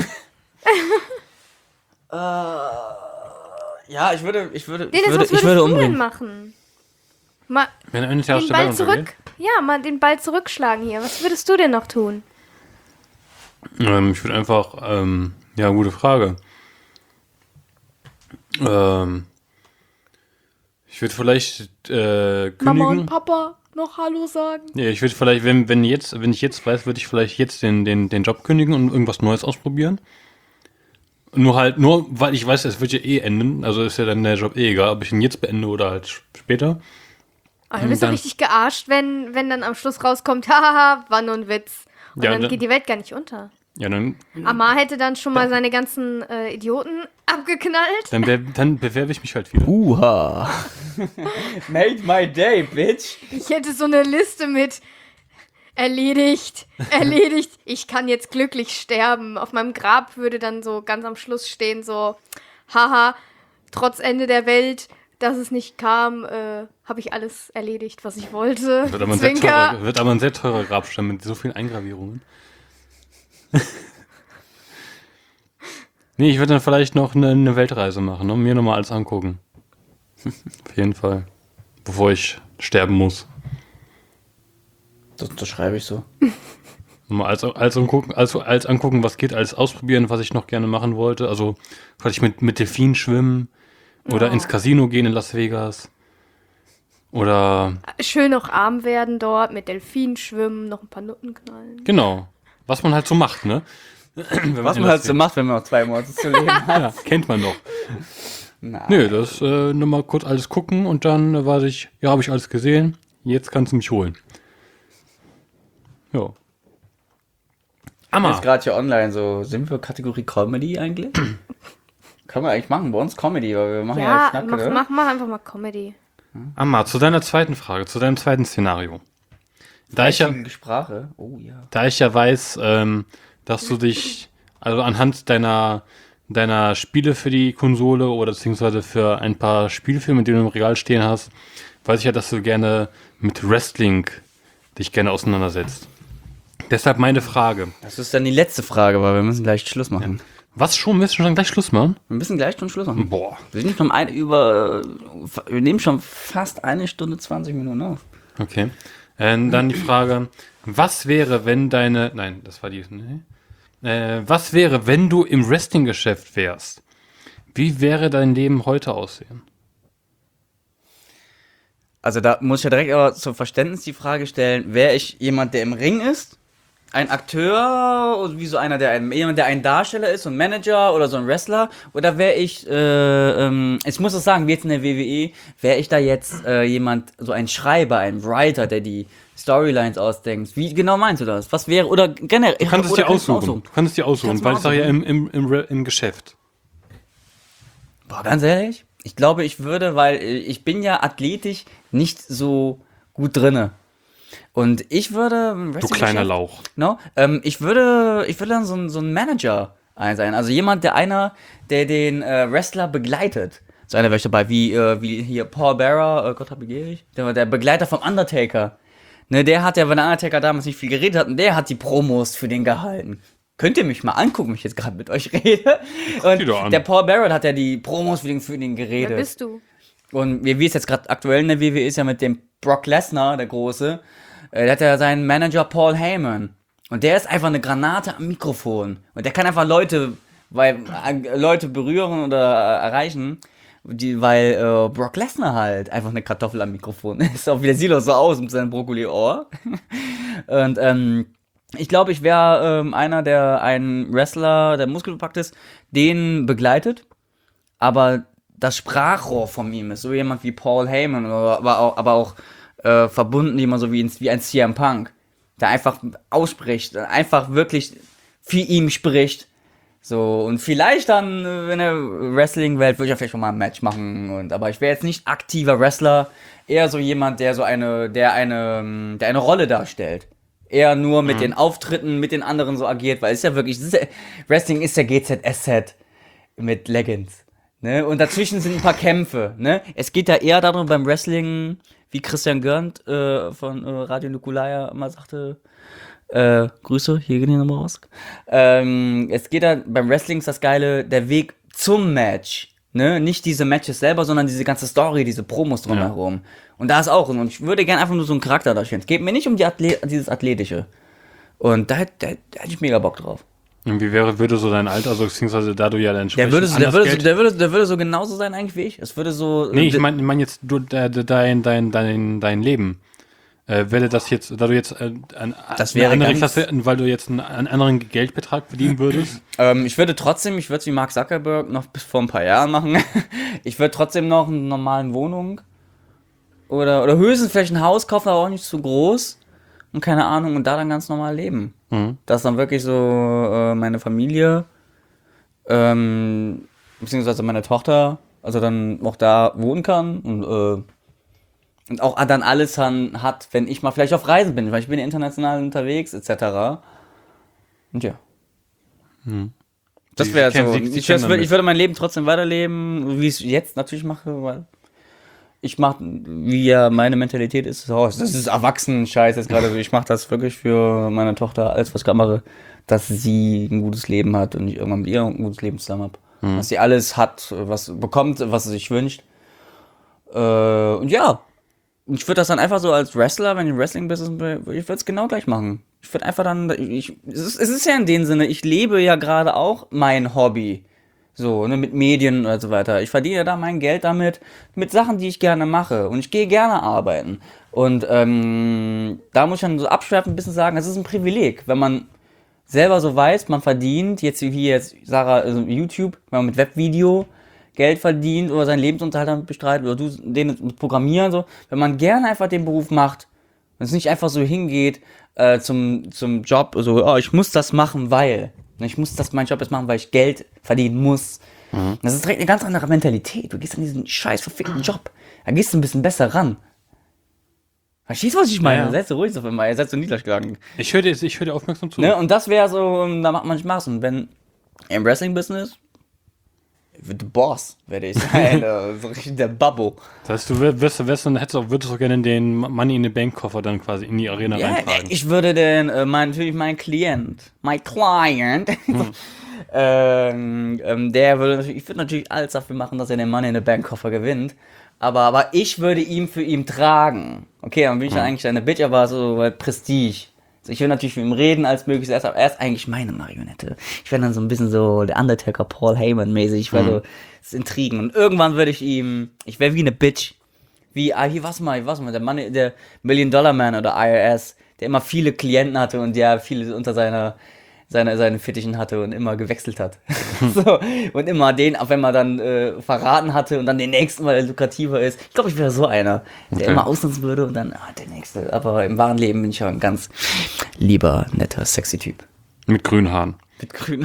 Ja, ich würde, ich würde, ich Dennis, würde, was ich würdest würde du denn umbringen. machen? Mal Wenn eines Tages den der Welt Ball zurück. untergeht. Ja, mal den Ball zurückschlagen hier. Was würdest du denn noch tun? Ähm, ich würde einfach, ähm, ja, gute Frage. Ähm, ich würde vielleicht äh, Mama und kündigen. Papa noch Hallo sagen? Ja, ich würde vielleicht, wenn, wenn jetzt, wenn ich jetzt weiß, würde ich vielleicht jetzt den, den, den Job kündigen und irgendwas Neues ausprobieren. Nur halt, nur weil ich weiß, es wird ja eh enden, also ist ja dann der Job eh egal, ob ich ihn jetzt beende oder halt sch- später. Oh, du bist so dann- richtig gearscht, wenn, wenn dann am Schluss rauskommt, hahaha, war nur ein Witz. Und Ja, dann da- geht die Welt gar nicht unter. Ja, dann, Amar hätte dann schon mal seine ganzen äh, Idioten abgeknallt. dann, be- dann bewerbe ich mich halt wieder. Uha. Made my day, bitch. Ich hätte so eine Liste mit erledigt, erledigt, ich kann jetzt glücklich sterben. Auf meinem Grab würde dann so ganz am Schluss stehen so, haha, trotz Ende der Welt, dass es nicht kam, äh, habe ich alles erledigt, was ich wollte. Wird aber, ein sehr Zwinker. teurer, wird aber ein sehr teurer Grabstein mit so vielen Eingravierungen. Nee, ich würde dann vielleicht noch eine, eine Weltreise machen und mir nochmal alles angucken. Auf jeden Fall. Bevor ich sterben muss. Das, das schreibe ich so. Mal als, als, angucken, als, als angucken, was geht, als ausprobieren, was ich noch gerne machen wollte. Also vielleicht mit, mit Delfinen schwimmen oder Oh. ins Casino gehen in Las Vegas. Oder, Schön noch arm werden dort, mit Delfinen schwimmen, noch ein paar Nutten knallen. genau, was man halt so macht, ne? Wenn Was in man Las halt so macht, wenn man noch zwei Monate zu leben hat. Ja, kennt man doch. Na. Nö, das äh, nur mal kurz alles gucken und dann äh, weiß ich, ja, habe ich alles gesehen, jetzt kannst du mich holen. Ja. Ist Amma. gerade hier online so, sind wir Kategorie Comedy eigentlich? Können wir eigentlich machen, bei uns Comedy, weil wir machen ja, Ja, Schnacke, mach, ne? mach, mach einfach mal Comedy. Amma, zu deiner zweiten Frage, zu deinem zweiten Szenario. Da ich ja, Die Sprache, oh ja. da ich ja weiß, ähm, dass du dich, also anhand deiner, deiner Spiele für die Konsole oder beziehungsweise für ein paar Spielfilme, die du im Regal stehen hast, weiß ich ja, dass du gerne mit Wrestling dich gerne auseinandersetzt. Deshalb meine Frage. Das ist dann die letzte Frage, weil wir müssen gleich Schluss machen. Was schon? Willst du schon gleich Schluss machen? Wir müssen gleich schon Schluss machen. Boah. Wir sind schon ein, über, wir nehmen schon fast eine Stunde zwanzig Minuten auf. Okay. Ähm, dann die Frage, was wäre, wenn deine, nein, das war die, nee. Äh, was wäre, wenn du im Wrestling-Geschäft wärst? Wie wäre dein Leben heute aussehen? Also da muss ich ja direkt aber zum Verständnis die Frage stellen, wäre ich jemand, der im Ring ist? Ein Akteur, oder wie so einer, der ein, jemand, der ein Darsteller ist, so ein Manager oder so ein Wrestler? Oder wäre ich, äh, ähm, ich muss es sagen, wie jetzt in der W W E, wäre ich da jetzt äh, jemand, so ein Schreiber, ein Writer, der die Storylines ausdenkt? Wie genau meinst du das? Was wäre, oder generell? Du kannst es dir aussuchen. Du kannst es dir aussuchen, Kannst du weil ich sage ja aussuchen. im, im, im, im Geschäft. Boah, ganz ehrlich, ich glaube, ich würde, weil äh, ich bin ja athletisch nicht so gut drinne. Und ich würde... Du kleiner Lauch. No, ähm, ich würde, ich würde dann so ein, so ein Manager sein. Also jemand, der einer, der den äh, Wrestler begleitet. So einer wäre ich dabei, wie, äh, wie hier Paul Bearer, äh, Gott hab ich ewig, der war der Begleiter vom Undertaker. Ne, der hat ja, wenn der Undertaker damals nicht viel geredet hat, und der hat die Promos für den gehalten. Könnt ihr mich mal angucken, wenn ich jetzt gerade mit euch rede? die doch an. Und der Paul Bearer hat ja die Promos für den, für den geredet. Wer bist du? Und wie wie es jetzt gerade aktuell in der W W E ist, ja mit dem Brock Lesnar, der Große, äh, der hat ja seinen Manager Paul Heyman. Und der ist einfach eine Granate am Mikrofon. Und der kann einfach Leute, weil, äh, Leute berühren oder äh, erreichen, die, weil äh, Brock Lesnar halt einfach eine Kartoffel am Mikrofon ist. Auch wie der sieht auch so aus mit seinem Brokkoli-Ohr. Und ähm, ich glaube, ich wäre ähm, einer, der einen Wrestler, der muskelbepackt ist, den begleitet, aber das Sprachrohr von ihm ist so jemand wie Paul Heyman, aber auch, aber auch äh, verbunden jemand so wie ein, wie ein C M Punk, der einfach ausspricht, einfach wirklich für ihn spricht. So, und vielleicht dann äh, in der Wrestling-Welt würde ich ja vielleicht schon mal ein Match machen. Und, aber ich wäre jetzt nicht aktiver Wrestler, eher so jemand, der so eine, der eine, der eine Rolle darstellt. Eher nur mit mhm. den Auftritten, mit den anderen so agiert, weil es ist ja wirklich, es ist ja, Wrestling ist ja G Z S Z mit Leggings. Ne? Und dazwischen sind ein paar Kämpfe. Ne? Es geht ja eher darum beim Wrestling, wie Christian Görnt äh, von äh, Radio Nukulaya immer sagte, äh, Grüße, hier gehen die nochmal raus. Ähm, es geht da, beim Wrestling ist das Geile, der Weg zum Match. Ne? Nicht diese Matches selber, sondern diese ganze Story, diese Promos drumherum. Ja. Und da ist auch, und ich würde gerne einfach nur so einen Charakter darstellen. Es geht mir nicht um die Athlet- dieses Athletische. Und da, da, da hätte ich mega Bock drauf. Und wie wäre, würde so dein Alter, also beziehungsweise da du ja dann der würde, so, der, würde so, der, würde, der würde so genauso sein eigentlich wie ich. Es würde so... Nee, ich meine ich mein jetzt du, dein, dein, dein, dein Leben. Äh, würde das jetzt, da du jetzt äh, an, das wäre eine andere ganz, Klasse, weil du jetzt einen, einen anderen Geldbetrag verdienen würdest? ähm, ich würde trotzdem, ich würde es wie Mark Zuckerberg noch bis vor ein paar Jahren machen. Ich würde trotzdem noch eine normale Wohnung oder, oder höchstens vielleicht ein Haus kaufen, aber auch nicht zu groß. Und keine Ahnung, und da dann ganz normal leben. Mhm. Dass dann wirklich so äh, meine Familie, ähm, beziehungsweise meine Tochter, also dann auch da wohnen kann und, äh, und auch dann alles dann hat, wenn ich mal vielleicht auf Reisen bin, weil ich bin international unterwegs, et cetera. Und ja. Mhm. Das wäre so. Ich, ich, ich, würde, ich würde mein Leben trotzdem weiterleben, wie ich es jetzt natürlich mache, weil ich mache, wie ja meine Mentalität ist, so, das ist Erwachsenen-Scheiß jetzt gerade. Ich mache das wirklich für meine Tochter, alles was ich gerade mache, dass sie ein gutes Leben hat und ich irgendwann mit ihr ein gutes Leben zusammen habe. Mhm. Dass sie alles hat, was bekommt, was sie sich wünscht. Äh, und ja, ich würde das dann einfach so als Wrestler, wenn ich im Wrestling-Business bin, ich würde es genau gleich machen. Ich würde einfach dann, ich, es, ist, es ist ja in dem Sinne, ich lebe ja gerade auch mein Hobby. So, ne, mit Medien und so weiter. Ich verdiene da mein Geld damit, mit Sachen, die ich gerne mache. Und ich gehe gerne arbeiten. Und ähm, da muss ich dann so abschwerfend ein bisschen sagen, es ist ein Privileg, wenn man selber so weiß, man verdient, jetzt wie jetzt Sarah, also YouTube, wenn man mit Webvideo Geld verdient oder seinen Lebensunterhalt damit bestreitet oder du den mit Programmieren so, wenn man gerne einfach den Beruf macht und es nicht einfach so hingeht äh, zum, zum Job, so, oh, ich muss das machen, weil... Ich muss das meinen Job jetzt machen, weil ich Geld verdienen muss. Mhm. Das ist direkt eine ganz andere Mentalität. Du gehst an diesen scheiß verfickten Job. Da gehst du ein bisschen besser ran. Verstehst du, was ich meine? Ja, ja. Seid so ruhig auf einmal, ihr seid so niedergeschlagen. Ich höre dir, ich hör dir aufmerksam zu. Ne? Und das wäre so, da macht man Spaß. Und wenn im Wrestling-Business, the Boss werde ich sein. So richtig der Babbo. Das heißt, du wirst, wirst, hättest auch, würdest auch gerne den Money in the Bank Koffer dann quasi in die Arena ja, reintragen. Ich würde den, äh, mein, natürlich mein Klient, mein Client, hm. ähm, ähm, der würde natürlich, ich würde natürlich alles dafür machen, dass er den Money in the Bank Koffer gewinnt. Aber, aber ich würde ihn für ihn tragen. Okay, dann bin ich ja eigentlich eine Bitch, aber so weil Prestige. Also ich will natürlich mit ihm reden als möglichst erst, aber er ist eigentlich meine Marionette. Ich wäre dann so ein bisschen so der Undertaker Paul Heyman mäßig, weil so das Intrigen. Und irgendwann würde ich ihm, ich wäre wie eine Bitch. Wie, ah, hier, was mal, was mal, der Mann, der Million Dollar Man oder I R S, der immer viele Klienten hatte und der viele unter seiner, seine, seine Fittichen hatte und immer gewechselt hat. So, und immer den, auch wenn man dann äh, verraten hatte und dann den nächsten, weil er lukrativer ist. Ich glaube, ich wäre so einer, der Okay. immer ausnutzen würde und dann, ah, der nächste. Aber im wahren Leben bin ich ja ein ganz lieber, netter, sexy Typ. Mit grünen Haaren. Mit grün.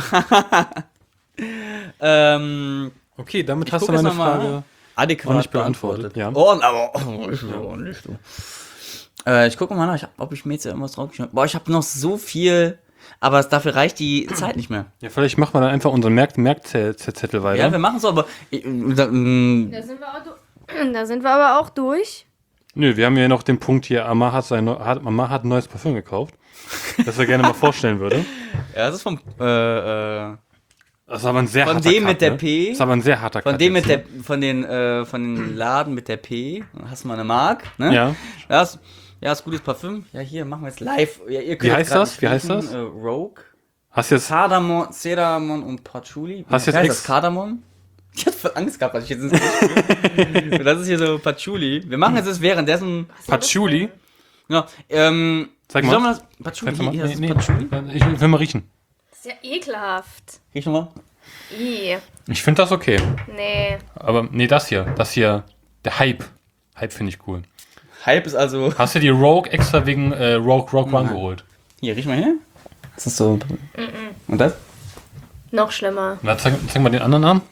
ähm, Okay, damit ich hast du guck jetzt meine noch mal. Frage. Adäquat Auch nicht beantwortet, ja. Oh, aber oh, nicht so, nicht so. Äh, ich gucke mal nach, ich hab, ob ich mir jetzt irgendwas draufgeschrieben habe. Boah, ich habe noch so viel, aber es, dafür reicht die Zeit nicht mehr. Ja, vielleicht machen wir dann einfach unseren Merk Merkzettel weiter. Ja, wir machen so, aber ich, da, mm, Da sind wir, auch du- da sind wir aber auch durch. Nö, wir haben ja noch den Punkt hier, Amar hat, sein, Neu- hat, Amar hat ein neues Parfüm gekauft, das er gerne mal vorstellen würde. ja, das ist vom äh, äh, Das ist aber ein sehr Von harter dem Cut, mit der ne? P? Das ist aber ein sehr harter von Cut dem jetzt, mit der von den äh, von den Laden mit der P, hast du mal eine Mark, ne? Ja. Ja, ist, ja, ist gutes Parfüm. Ja, hier machen wir jetzt live. Ja, ihr könnt Wie heißt grad das? nicht Wie heißt riechen. das? Äh, Rogue. Hast du jetzt, Cardamom, Cedamon und Patchouli. Hast Wie jetzt heißt ex- das? Cardamom? Ich hatte voll Angst gehabt, als ich jetzt ins Gesicht Das ist hier so Patchouli. Wir machen jetzt das währenddessen. Patchouli? Ja, ähm. Zeig wie mal. soll man das? Patchouli. Zeig mal. Hier, das Nee, ist nee. Patchouli. Ich will mal riechen. Das ist ja ekelhaft. Riech noch mal. Ih, Ich finde das okay. nee. Aber nee, das hier. Das hier. Der Hype. Hype finde ich cool. Hype ist also. Hast du die Rogue extra wegen äh, Rogue Rogue One Nein. geholt? Hier, riech mal hier. Das ist so. Und das? Noch schlimmer. Na, zeig, zeig mal den anderen Arm.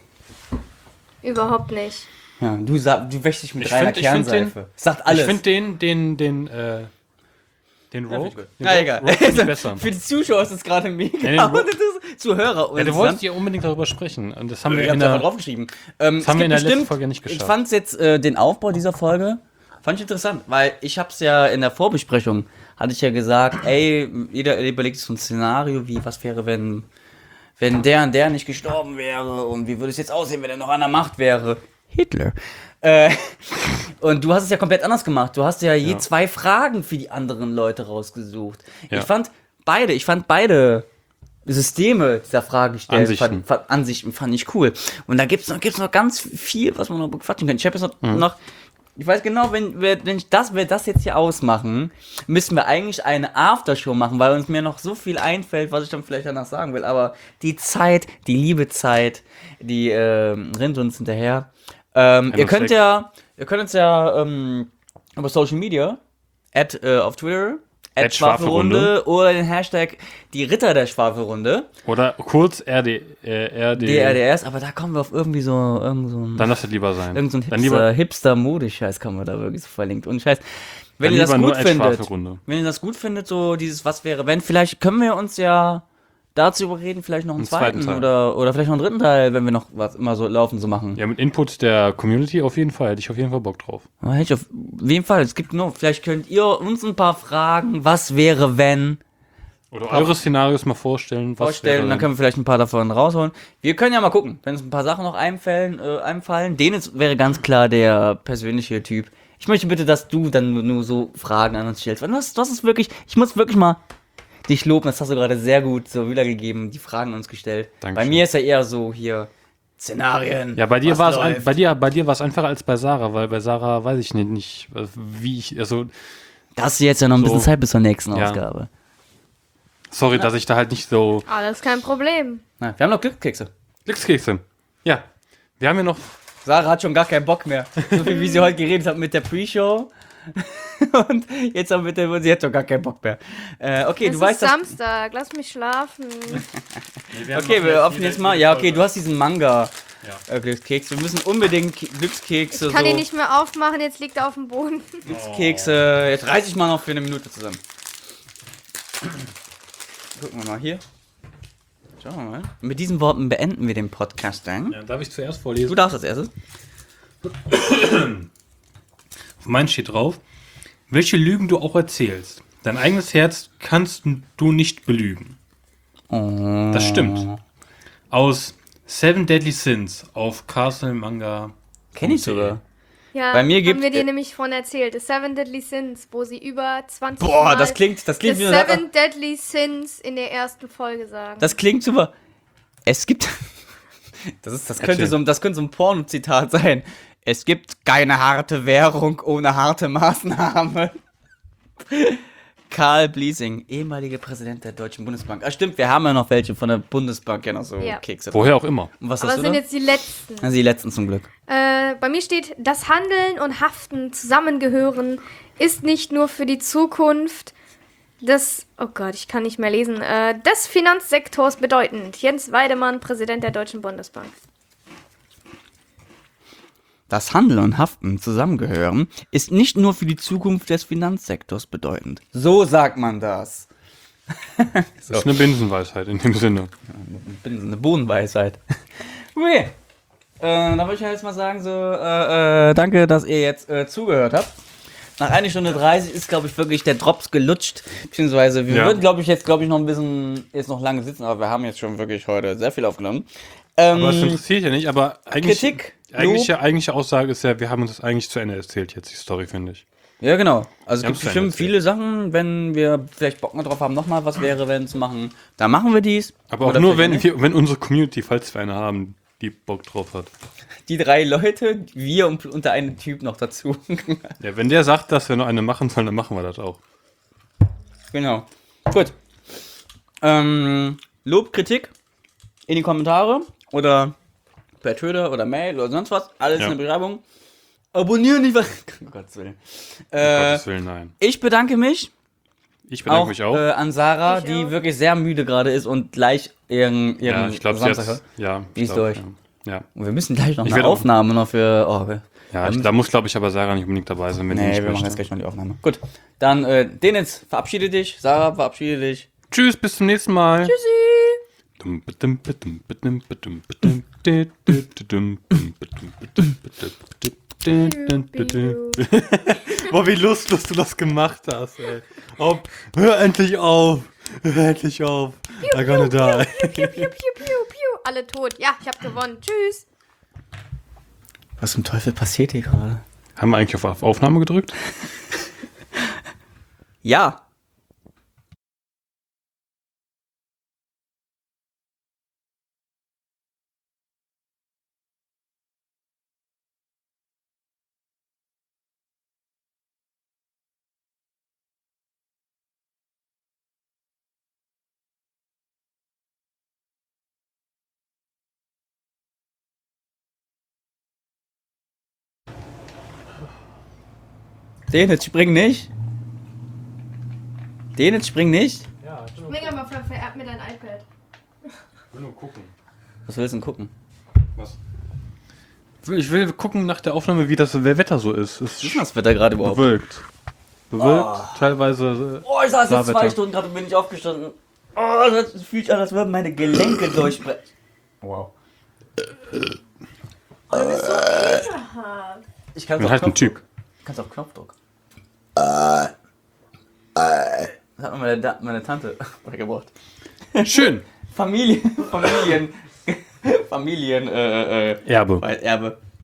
Überhaupt nicht. Ja, du, sa- du wäschst dich mit Ich reiner find- ich find Kernseife. den- Sagt alles. Ich finde den, den, den, äh, den Ja, Rogue. find ich gut. Den Ja, Rogue- egal. Rogue find ich besser. Für die Zuschauer ist das gerade mega. Ja, den aber Rogue- das ist Zuhörer. Ja, du wolltest ja unbedingt darüber sprechen. Und das haben wir Ich in hab's einfach der, draufgeschrieben. Ähm, das haben es wir in der gibt letzten bestimmt- Folge nicht Ich geschafft. fand jetzt äh, den Aufbau dieser Folge fand ich interessant, weil ich hab's ja in der Vorbesprechung hatte ich ja gesagt, ey, jeder überlegt sich so ein Szenario, wie was wäre, wenn wenn der und der nicht gestorben wäre und wie würde es jetzt aussehen, wenn er noch an der Macht wäre? Hitler. Äh, und du hast es ja komplett anders gemacht. Du hast ja je Ja. zwei Fragen für die anderen Leute rausgesucht. Ja. Ich fand beide, ich fand beide Systeme dieser Fragen gestellt, Ansichten. Fand, fand, Ansichten fand ich cool. Und da gibt's noch, gibt's noch ganz viel, was man noch bequatschen kann. Ich habe jetzt noch, Mhm. noch, ich weiß genau, wenn wir, wenn ich das, wir das jetzt hier ausmachen, müssen wir eigentlich eine Aftershow machen, weil uns mir noch so viel einfällt, was ich dann vielleicht danach sagen will. Aber die Zeit, die liebe Zeit, die äh, rennt uns hinterher. Ähm, ihr könnt Schleck. ja, ihr könnt uns ja ähm, über Social Media, at, äh, auf Twitter, at At Schwafelrunde. Schwafelrunde oder den Hashtag die Ritter der Schwafelrunde, oder kurz R D, äh, R D, D R D S, aber da kommen wir auf irgendwie so, irgend so ein, Dann lass es lieber sein. irgend so ein Dann lieber, Hipster, Hipster-Modescheiß kann man da wirklich so verlinkt. Und Scheiß, wenn dann ihr das lieber nur gut als findet, Schwafelrunde. wenn ihr das gut findet, so dieses Was wäre, wenn, vielleicht können wir uns ja dazu überreden, vielleicht noch einen Einen zweiten zweiten, Teil. oder, oder vielleicht noch einen dritten Teil, wenn wir noch was immer so laufen so machen. Ja, mit Input der Community auf jeden Fall. Hätte ich auf jeden Fall Bock drauf. Aber hätte ich auf jeden Fall, es gibt nur, vielleicht könnt ihr uns ein paar Fragen, was wäre, wenn, Oder eure Szenarios mal vorstellen. Was vorstellen, wäre dann können wir vielleicht ein paar davon rausholen. Wir können ja mal gucken, wenn uns ein paar Sachen noch einfallen, äh, einfallen. Dennis wäre ganz klar der persönliche Typ. Ich möchte bitte, dass du dann nur, nur so Fragen an uns stellst. Weil das, das ist wirklich, ich muss wirklich mal dich loben, das hast du gerade sehr gut so wiedergegeben, die Fragen an uns gestellt. Dankeschön. Bei mir ist ja eher so hier Szenarien. Ja, bei dir was war es ein, läuft. bei dir, bei dir war es einfacher als bei Sarah, weil bei Sarah weiß ich nicht, nicht wie ich, also, Da hast du jetzt ja noch ein So. bisschen Zeit bis zur nächsten Ja. Ausgabe. sorry, dass ich da halt nicht so, Alles kein Problem. Na, wir haben noch Glückskekse. Glückskekse. Ja, wir haben ja noch, Sarah hat schon gar keinen Bock mehr. So viel wie sie heute geredet hat mit der Pre-Show. Und jetzt auch mit der, sie hat schon gar keinen Bock mehr. Äh, okay, Es du ist weißt, dass. Samstag, lass mich schlafen. Okay, wir öffnen jetzt mal. Ja, okay, du hast diesen Manga. Ja. Äh, Glückskeks. Wir müssen unbedingt Ke- Glückskekse. Ich kann so. ihn nicht mehr aufmachen, jetzt liegt er auf dem Boden. Glückskekse. Jetzt reiß ich mal noch für eine Minute zusammen. Gucken wir mal hier. Schauen wir mal. Mit diesen Worten beenden wir den Podcast dann. ja, darf ich zuerst Du vorlesen? darfst als erstes. Auf meinen steht drauf, welche Lügen du auch erzählst. Dein eigenes Herz kannst du nicht belügen. Oh. Das stimmt. aus Seven Deadly Sins auf Castle Manga. Kenn ich sogar. Ja, Bei mir haben gibt- wir dir nämlich von erzählt. The Seven Deadly Sins, wo sie über zwanzig Boah, Mal das klingt, das klingt The wie eine Sache. Seven Deadly Sins in der ersten Folge sagen. Das klingt super. Es gibt. Das, ist, das, könnte Erzähl. so, das könnte so ein Porno-Zitat sein. Es gibt keine harte Währung ohne harte Maßnahme. Karl Bliesing, ehemaliger Präsident der Deutschen Bundesbank. Ah, stimmt, wir haben ja noch welche von der Bundesbank, ja noch so Ja. Kekse. Woher auch immer. Und was Aber hast es du sind da? jetzt die letzten. Also die letzten zum Glück. Äh, bei mir steht, das Handeln und Haften zusammengehören ist nicht nur für die Zukunft des, oh Gott, ich kann nicht mehr lesen, äh, des Finanzsektors bedeutend. Jens Weidemann, Präsident der Deutschen Bundesbank. Das Handeln und Haften zusammengehören ist nicht nur für die Zukunft des Finanzsektors bedeutend. So sagt man das. Das ist eine Binsenweisheit in dem Sinne. Ich bin eine Bodenweisheit. Okay. Äh, dann würde ich jetzt mal sagen, so, äh, äh, danke, dass ihr jetzt äh, zugehört habt. Nach einer Stunde dreißig ist, glaube ich, wirklich der Drops gelutscht. Beziehungsweise, wir Ja. würden, glaube ich, jetzt, glaube ich, noch ein bisschen, jetzt noch lange sitzen, aber wir haben jetzt schon wirklich heute sehr viel aufgenommen. Ähm, Aber das interessiert ja nicht, aber eigentlich. Kritik, Die eigentliche, eigentliche Aussage ist ja, wir haben uns das eigentlich zu Ende erzählt, jetzt die Story, finde ich. ja, genau. Also es Wir gibt haben's zu bestimmt Ende viele Sachen, wenn wir vielleicht Bock drauf haben, nochmal was wäre, wenn zu machen, dann machen wir dies. Aber auch Oder nur, vielleicht wenn, nicht. wir, wenn unsere Community, falls wir eine haben, die Bock drauf hat. Die drei Leute, wir und, und der eine Typ noch dazu. Ja, wenn der sagt, dass wir noch eine machen sollen, dann machen wir das auch. Genau. Gut. Ähm, Lob, Kritik in die Kommentare oder per Twitter oder Mail oder sonst was. Alles Ja. in der Beschreibung. Abonnieren nicht, was. Um Gottes Willen. Um Äh, Gottes Willen, nein. ich bedanke mich Ich bedanke auch, mich auch. Äh, an Sarah, Ich die auch. wirklich sehr müde gerade ist und gleich ihren, ihren ja, ich glaube, Samstag jetzt. hat. Ja, Die ich ist glaub, durch. Ja, ja. Und wir müssen gleich noch Ich eine werd auch- Aufnahme noch für. Oh, okay. ja ich, da muss, glaube ich, aber Sarah nicht unbedingt dabei sein, wenn die Nee, nicht wir machen möchte. jetzt gleich noch die Aufnahme. Gut. Dann, äh, Denitz, verabschiede dich. Sarah, verabschiede dich. Tschüss, bis zum nächsten Mal. Tschüssi! Boah, wie lustlos du das gemacht hast, ey. Oh, hör endlich auf. Hör endlich auf. I'm gonna die. Piu, piu, piu, piu, piu. Alle tot. Ja, ich habe gewonnen. Tschüss. Was zum Teufel passiert hier gerade? Haben wir eigentlich auf Aufnahme gedrückt? Ja. Denitz, spring nicht. Denitz, spring nicht. Ja, ich Spring aber, ver vererb mir dein iPad. will nur gucken. Was willst du denn gucken? Was? Ich will gucken nach der Aufnahme, wie das Wetter so ist. Es Was ist denn das Wetter gerade überhaupt? bewölkt. Bewölkt, teilweise. Oh, ich saß jetzt zwei Klarwetter. Stunden gerade und bin nicht aufgestanden. Oh, das fühlt sich an, als würden meine Gelenke durchbrechen. Wow. Ich kann Ich bin halt ein Typ. Kannst auf Knopfdruck. Das hat mir meine, Da- meine Tante beigebracht. Schön. Familien, Familien, Familien, äh, äh, Erbe. Erbe.